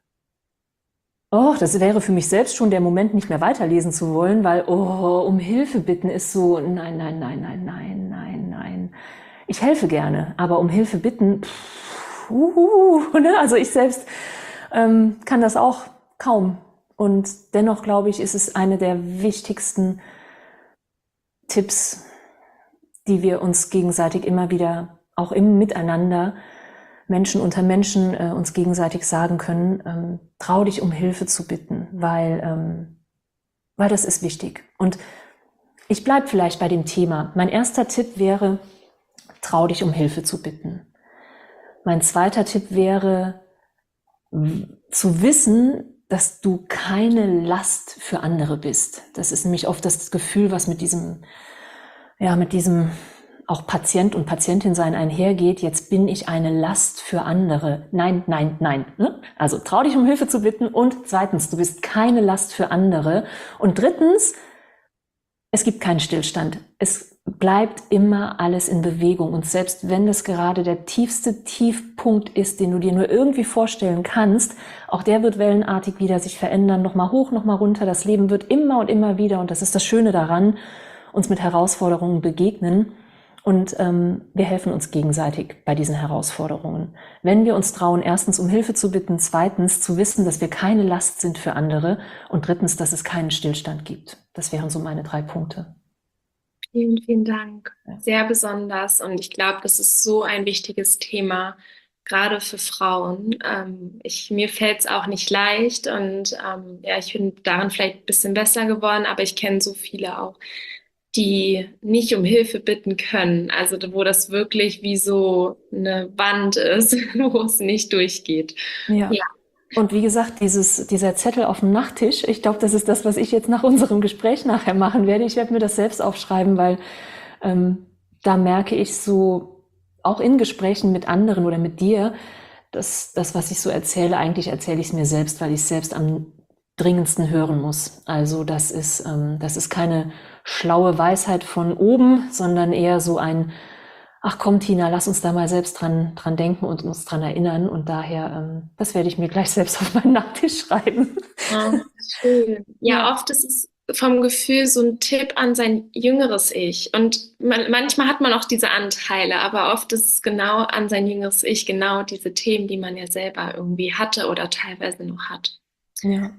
oh, das wäre für mich selbst schon der Moment, nicht mehr weiterlesen zu wollen, weil, oh, um Hilfe bitten ist so, nein, nein, nein, nein, nein, nein, nein. Ich helfe gerne, aber um Hilfe bitten, pff, uhu, ne? Also ich selbst ähm, kann das auch kaum. Und dennoch, glaube ich, ist es eine der wichtigsten Tipps, die wir uns gegenseitig immer wieder, auch im Miteinander, Menschen unter Menschen, äh, uns gegenseitig sagen können, ähm, trau dich, um Hilfe zu bitten, weil, ähm, weil das ist wichtig. Und ich bleibe vielleicht bei dem Thema. Mein erster Tipp wäre, trau dich, um Hilfe zu bitten. Mein zweiter Tipp wäre, zu wissen, dass du keine Last für andere bist. Das ist nämlich oft das Gefühl, was mit diesem, ja, mit diesem auch Patient und Patientin sein einhergeht. Jetzt bin ich eine Last für andere. Nein, nein, nein. Also trau dich, um Hilfe zu bitten. Und zweitens, du bist keine Last für andere. Und drittens, es gibt keinen Stillstand. Es bleibt immer alles in Bewegung. Und selbst wenn das gerade der tiefste Tiefpunkt ist, den du dir nur irgendwie vorstellen kannst, auch der wird wellenartig wieder sich verändern, nochmal hoch, nochmal runter. Das Leben wird immer und immer wieder, und das ist das Schöne daran, uns mit Herausforderungen begegnen. Und ähm, wir helfen uns gegenseitig bei diesen Herausforderungen. Wenn wir uns trauen, erstens um Hilfe zu bitten, zweitens zu wissen, dass wir keine Last sind für andere, und drittens, dass es keinen Stillstand gibt. Das wären so meine drei Punkte. Vielen, vielen Dank. Sehr besonders. Und ich glaube, das ist so ein wichtiges Thema, gerade für Frauen. Ähm, ich, mir fällt es auch nicht leicht, und ähm, ja, ich bin darin vielleicht ein bisschen besser geworden, aber ich kenne so viele auch, die nicht um Hilfe bitten können. Also wo das wirklich wie so eine Wand ist, wo es nicht durchgeht. Ja. Ja. Und wie gesagt, dieses, dieser Zettel auf dem Nachttisch, ich glaube, das ist das, was ich jetzt nach unserem Gespräch nachher machen werde. Ich werde mir das selbst aufschreiben, weil ähm, da merke ich so, auch in Gesprächen mit anderen oder mit dir, dass das, was ich so erzähle, eigentlich erzähle ich es mir selbst, weil ich es selbst am dringendsten hören muss. Also das ist, ähm, das ist keine schlaue Weisheit von oben, sondern eher so ein, ach komm Tina, lass uns da mal selbst dran, dran denken und uns dran erinnern. Und daher, ähm, das werde ich mir gleich selbst auf meinen Nachttisch schreiben. Ja, schön. Ja, oft ist es vom Gefühl so ein Tipp an sein jüngeres Ich. Und man, manchmal hat man auch diese Anteile, aber oft ist es genau an sein jüngeres Ich, genau diese Themen, die man ja selber irgendwie hatte oder teilweise noch hat. Ja.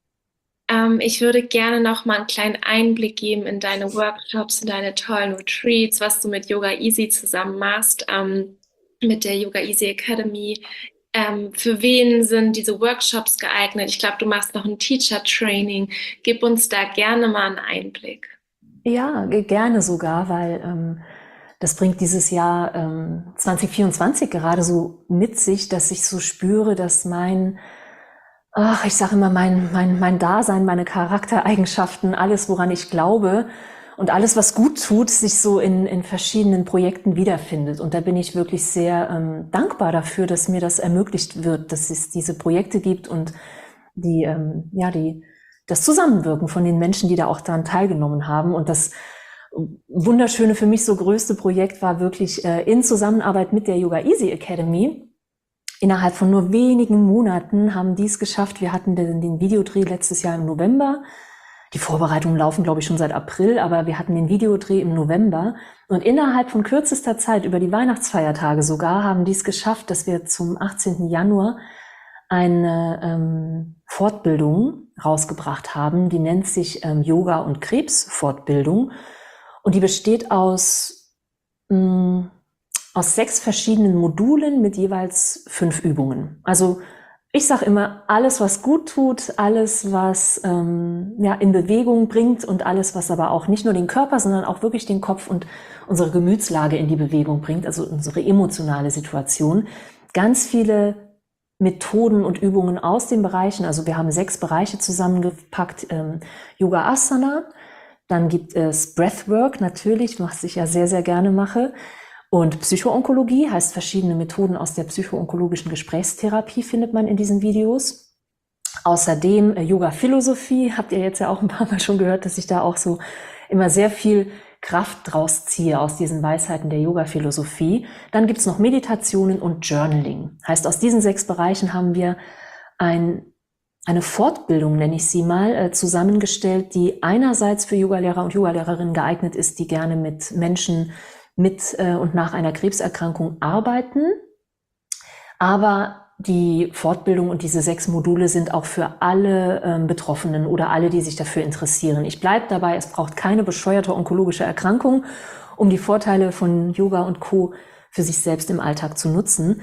Ähm, ich würde gerne noch mal einen kleinen Einblick geben in deine Workshops, in deine tollen Retreats, was du mit Yoga Easy zusammen machst, ähm, mit der Yoga Easy Academy. Ähm, für wen sind diese Workshops geeignet? Ich glaube, du machst noch ein Teacher-Training. Gib uns da gerne mal einen Einblick. Ja, gerne sogar, weil ähm, das bringt dieses Jahr ähm, zwanzig vierundzwanzig gerade so mit sich, dass ich so spüre, dass mein Ach, ich sage immer, mein, mein, mein Dasein, meine Charaktereigenschaften, alles, woran ich glaube und alles, was gut tut, sich so in, in verschiedenen Projekten wiederfindet. Und da bin ich wirklich sehr ähm, dankbar dafür, dass mir das ermöglicht wird, dass es diese Projekte gibt und die, ähm, ja, die, das Zusammenwirken von den Menschen, die da auch daran teilgenommen haben. Und das wunderschöne, für mich so größte Projekt war wirklich äh, in Zusammenarbeit mit der Yoga Easy Academy. Innerhalb von nur wenigen Monaten haben die es geschafft. Wir hatten den, den Videodreh letztes Jahr im November. Die Vorbereitungen laufen, glaube ich, schon seit April, aber wir hatten den Videodreh im November. Und innerhalb von kürzester Zeit, über die Weihnachtsfeiertage sogar, haben die es geschafft, dass wir zum achtzehnten Januar eine ähm, Fortbildung rausgebracht haben. Die nennt sich ähm, Yoga- und Krebsfortbildung. Und die besteht aus, mh, aus sechs verschiedenen Modulen mit jeweils fünf Übungen. Also ich sage immer, alles, was gut tut, alles, was ähm, ja, in Bewegung bringt und alles, was aber auch nicht nur den Körper, sondern auch wirklich den Kopf und unsere Gemütslage in die Bewegung bringt, also unsere emotionale Situation. Ganz viele Methoden und Übungen aus den Bereichen, also wir haben sechs Bereiche zusammengepackt, ähm, Yoga Asana, dann gibt es Breathwork natürlich, was ich ja sehr, sehr gerne mache. Und Psychoonkologie heißt verschiedene Methoden aus der psychoonkologischen Gesprächstherapie findet man in diesen Videos. Außerdem äh, Yoga-Philosophie, habt ihr jetzt ja auch ein paar Mal schon gehört, dass ich da auch so immer sehr viel Kraft draus ziehe aus diesen Weisheiten der Yoga-Philosophie. Dann gibt's noch Meditationen und Journaling. Heißt, aus diesen sechs Bereichen haben wir ein, eine Fortbildung, nenne ich sie mal, äh, zusammengestellt, die einerseits für Yogalehrer und Yogalehrerinnen geeignet ist, die gerne mit Menschen mit äh, und nach einer Krebserkrankung arbeiten. Aber die Fortbildung und diese sechs Module sind auch für alle ähm, Betroffenen oder alle, die sich dafür interessieren. Ich bleibe dabei, es braucht keine bescheuerte onkologische Erkrankung, um die Vorteile von Yoga und Co. für sich selbst im Alltag zu nutzen.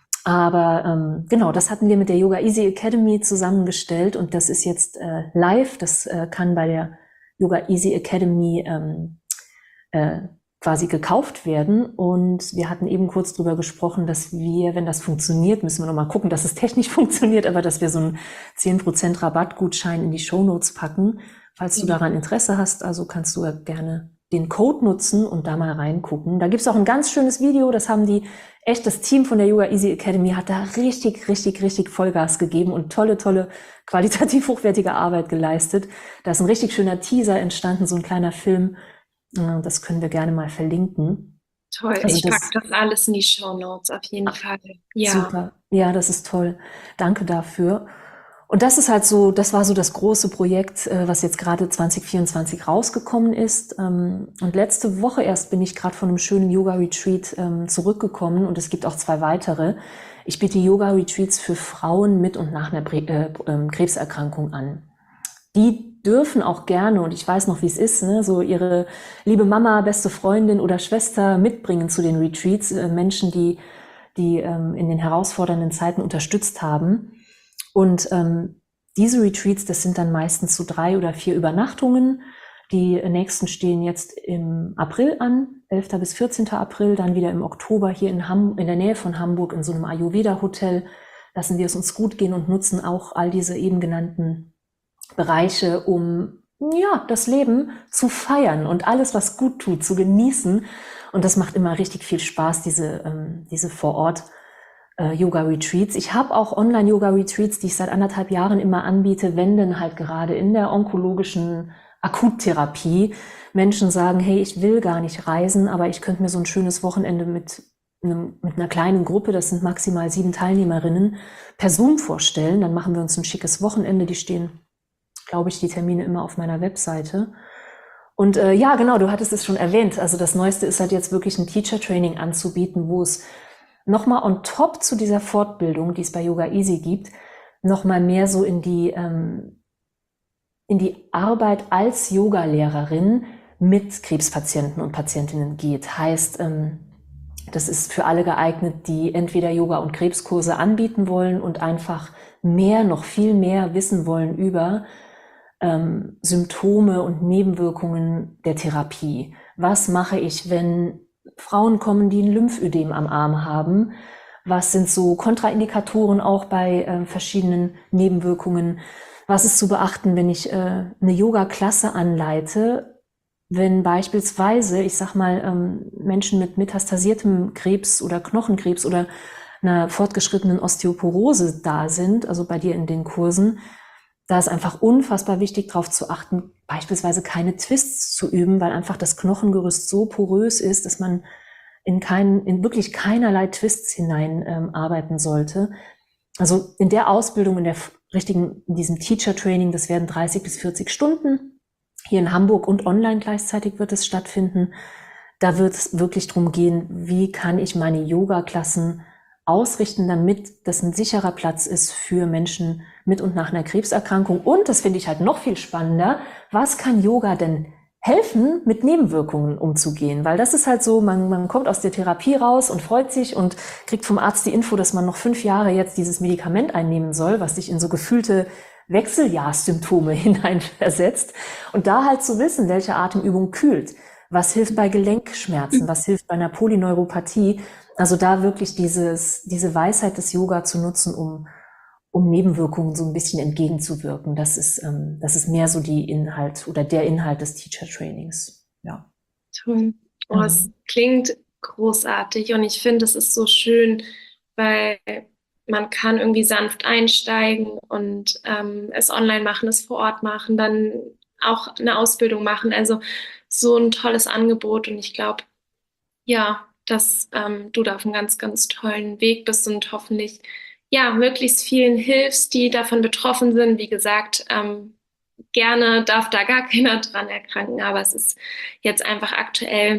Aber ähm, genau, das hatten wir mit der Yoga Easy Academy zusammengestellt und das ist jetzt äh, live. Das äh, kann bei der Yoga Easy Academy ähm, äh, quasi gekauft werden. Und wir hatten eben kurz drüber gesprochen, dass wir, wenn das funktioniert, müssen wir nochmal gucken, dass es technisch funktioniert, aber dass wir so einen zehn Prozent Rabattgutschein in die Shownotes packen. Falls du daran Interesse hast, also kannst du ja gerne den Code nutzen und da mal reingucken. Da gibt's auch ein ganz schönes Video, das haben die, echt das Team von der Yoga Easy Academy hat da richtig, richtig, richtig Vollgas gegeben und tolle, tolle, qualitativ hochwertige Arbeit geleistet. Da ist ein richtig schöner Teaser entstanden, so ein kleiner Film. Das können wir gerne mal verlinken. Toll, also ich das, packe das alles in die Shownotes, auf jeden Fall. Ja. Super, ja, das ist toll. Danke dafür. Und das ist halt so, das war so das große Projekt, was jetzt gerade zwanzig vierundzwanzig rausgekommen ist. Und letzte Woche erst bin ich gerade von einem schönen Yoga-Retreat zurückgekommen und es gibt auch zwei weitere. Ich biete Yoga-Retreats für Frauen mit und nach einer Krebserkrankung an. Die dürfen auch gerne, und ich weiß noch, wie es ist, ne, so ihre liebe Mama, beste Freundin oder Schwester mitbringen zu den Retreats, äh, Menschen, die, die ähm, in den herausfordernden Zeiten unterstützt haben. Und ähm, diese Retreats, das sind dann meistens so drei oder vier Übernachtungen. Die nächsten stehen jetzt im April an, elfter bis vierzehnter April, dann wieder im Oktober hier in, Ham in der Nähe von Hamburg in so einem Ayurveda-Hotel. Lassen wir es uns gut gehen und nutzen auch all diese eben genannten Bereiche, um ja das Leben zu feiern und alles, was gut tut, zu genießen. Und das macht immer richtig viel Spaß, diese ähm, diese vor Ort äh, Yoga-Retreats. Ich habe auch Online-Yoga-Retreats, die ich seit anderthalb Jahren immer anbiete, wenn denn halt gerade in der onkologischen Akuttherapie Menschen sagen, hey, ich will gar nicht reisen, aber ich könnte mir so ein schönes Wochenende mit einem, mit einer kleinen Gruppe, das sind maximal sieben Teilnehmerinnen, per Zoom vorstellen. Dann machen wir uns ein schickes Wochenende, die stehen, glaube ich, die Termine immer auf meiner Webseite. Und äh, ja, genau, du hattest es schon erwähnt. Also das Neueste ist halt jetzt wirklich ein Teacher-Training anzubieten, wo es nochmal on top zu dieser Fortbildung, die es bei Yoga Easy gibt, nochmal mehr so in die, ähm, in die Arbeit als Yogalehrerin mit Krebspatienten und Patientinnen geht. Heißt, ähm, das ist für alle geeignet, die entweder Yoga- und Krebskurse anbieten wollen und einfach mehr, noch viel mehr wissen wollen über Ähm, Symptome und Nebenwirkungen der Therapie. Was mache ich, wenn Frauen kommen, die ein Lymphödem am Arm haben? Was sind so Kontraindikatoren auch bei äh, verschiedenen Nebenwirkungen? Was ist zu beachten, wenn ich äh, eine Yoga-Klasse anleite, wenn beispielsweise, ich sag mal, ähm, Menschen mit metastasiertem Krebs oder Knochenkrebs oder einer fortgeschrittenen Osteoporose da sind, also bei dir in den Kursen, da ist einfach unfassbar wichtig, darauf zu achten, beispielsweise keine Twists zu üben, weil einfach das Knochengerüst so porös ist, dass man in, kein, in wirklich keinerlei Twists hinein ähm, arbeiten sollte. Also in der Ausbildung, in der richtigen, in diesem Teacher-Training, das werden dreißig bis vierzig Stunden. Hier in Hamburg und online gleichzeitig wird es stattfinden. Da wird es wirklich darum gehen, wie kann ich meine Yoga-Klassen ausrichten, damit das ein sicherer Platz ist für Menschen mit und nach einer Krebserkrankung. Und, das finde ich halt noch viel spannender, was kann Yoga denn helfen, mit Nebenwirkungen umzugehen? Weil das ist halt so, man, man kommt aus der Therapie raus und freut sich und kriegt vom Arzt die Info, dass man noch fünf Jahre jetzt dieses Medikament einnehmen soll, was sich in so gefühlte Wechseljahrssymptome hineinversetzt. Und da halt zu wissen, welche Atemübung kühlt, was hilft bei Gelenkschmerzen, was hilft bei einer Polyneuropathie. Also da wirklich dieses, diese Weisheit des Yoga zu nutzen, um, um Nebenwirkungen so ein bisschen entgegenzuwirken. Das ist, ähm, das ist mehr so die Inhalt oder der Inhalt des Teacher Trainings. Ja. Toll. Oh, es klingt großartig und ich finde, es ist so schön, weil man kann irgendwie sanft einsteigen und ähm, es online machen, es vor Ort machen, dann auch eine Ausbildung machen. Also so ein tolles Angebot und ich glaube, ja, dass ähm, du da auf einem ganz, ganz tollen Weg bist und hoffentlich ja möglichst vielen hilfst, die davon betroffen sind. Wie gesagt, ähm, gerne darf da gar keiner dran erkranken, aber es ist jetzt einfach aktuell,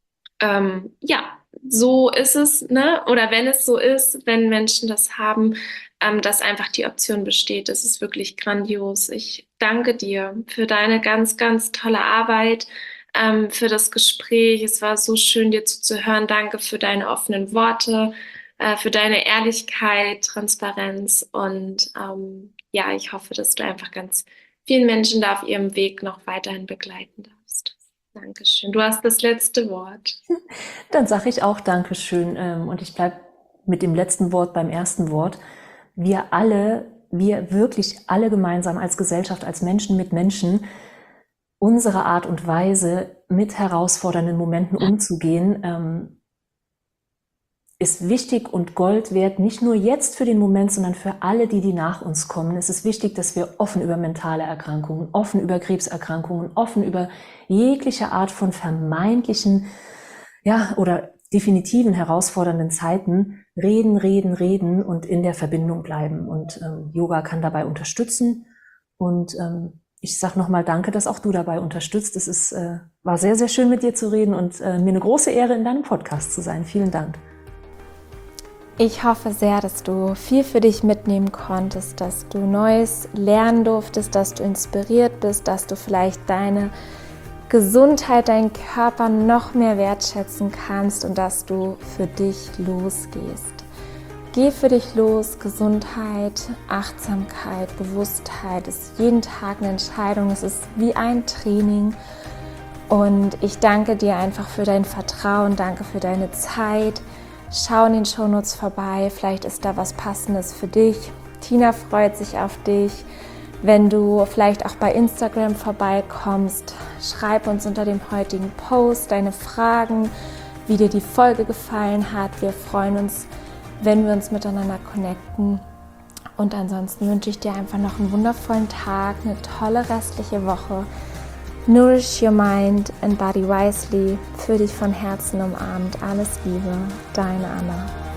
ähm, ja, so ist es, ne? Oder wenn es so ist, wenn Menschen das haben, ähm, dass einfach die Option besteht. Das ist wirklich grandios. Ich danke dir für deine ganz, ganz tolle Arbeit, ähm, für das Gespräch. Es war so schön, dir zuzuhören. Danke für deine offenen Worte, äh, für deine Ehrlichkeit, Transparenz und ähm, ja, ich hoffe, dass du einfach ganz vielen Menschen da auf ihrem Weg noch weiterhin begleiten darfst. Dankeschön. Du hast das letzte Wort. Dann sage ich auch Dankeschön und ich bleibe mit dem letzten Wort beim ersten Wort. Wir alle, wir wirklich alle gemeinsam als Gesellschaft, als Menschen mit Menschen, unsere Art und Weise, mit herausfordernden Momenten umzugehen, ist wichtig und Gold wert, nicht nur jetzt für den Moment, sondern für alle, die, die nach uns kommen. Es ist wichtig, dass wir offen über mentale Erkrankungen, offen über Krebserkrankungen, offen über jegliche Art von vermeintlichen, ja, oder definitiven herausfordernden Zeiten reden, reden, reden und in der Verbindung bleiben. Und ähm, Yoga kann dabei unterstützen. Und ähm, ich sage nochmal danke, dass auch du dabei unterstützt. Es ist, äh, war sehr, sehr schön, mit dir zu reden und äh, mir eine große Ehre, in deinem Podcast zu sein. Vielen Dank. Ich hoffe sehr, dass du viel für dich mitnehmen konntest, dass du Neues lernen durftest, dass du inspiriert bist, dass du vielleicht deine Gesundheit, deinen Körper noch mehr wertschätzen kannst und dass du für dich losgehst. Geh für dich los. Gesundheit, Achtsamkeit, Bewusstheit ist jeden Tag eine Entscheidung. Es ist wie ein Training. Und ich danke dir einfach für dein Vertrauen, danke für deine Zeit. Schau in den Shownotes vorbei, vielleicht ist da was Passendes für dich. Tina freut sich auf dich. Wenn du vielleicht auch bei Instagram vorbeikommst, schreib uns unter dem heutigen Post deine Fragen, wie dir die Folge gefallen hat. Wir freuen uns, wenn wir uns miteinander connecten. Und ansonsten wünsche ich dir einfach noch einen wundervollen Tag, eine tolle restliche Woche. Nourish your mind and body wisely. Für dich von Herzen umarmt. Alles Liebe, deine Anna.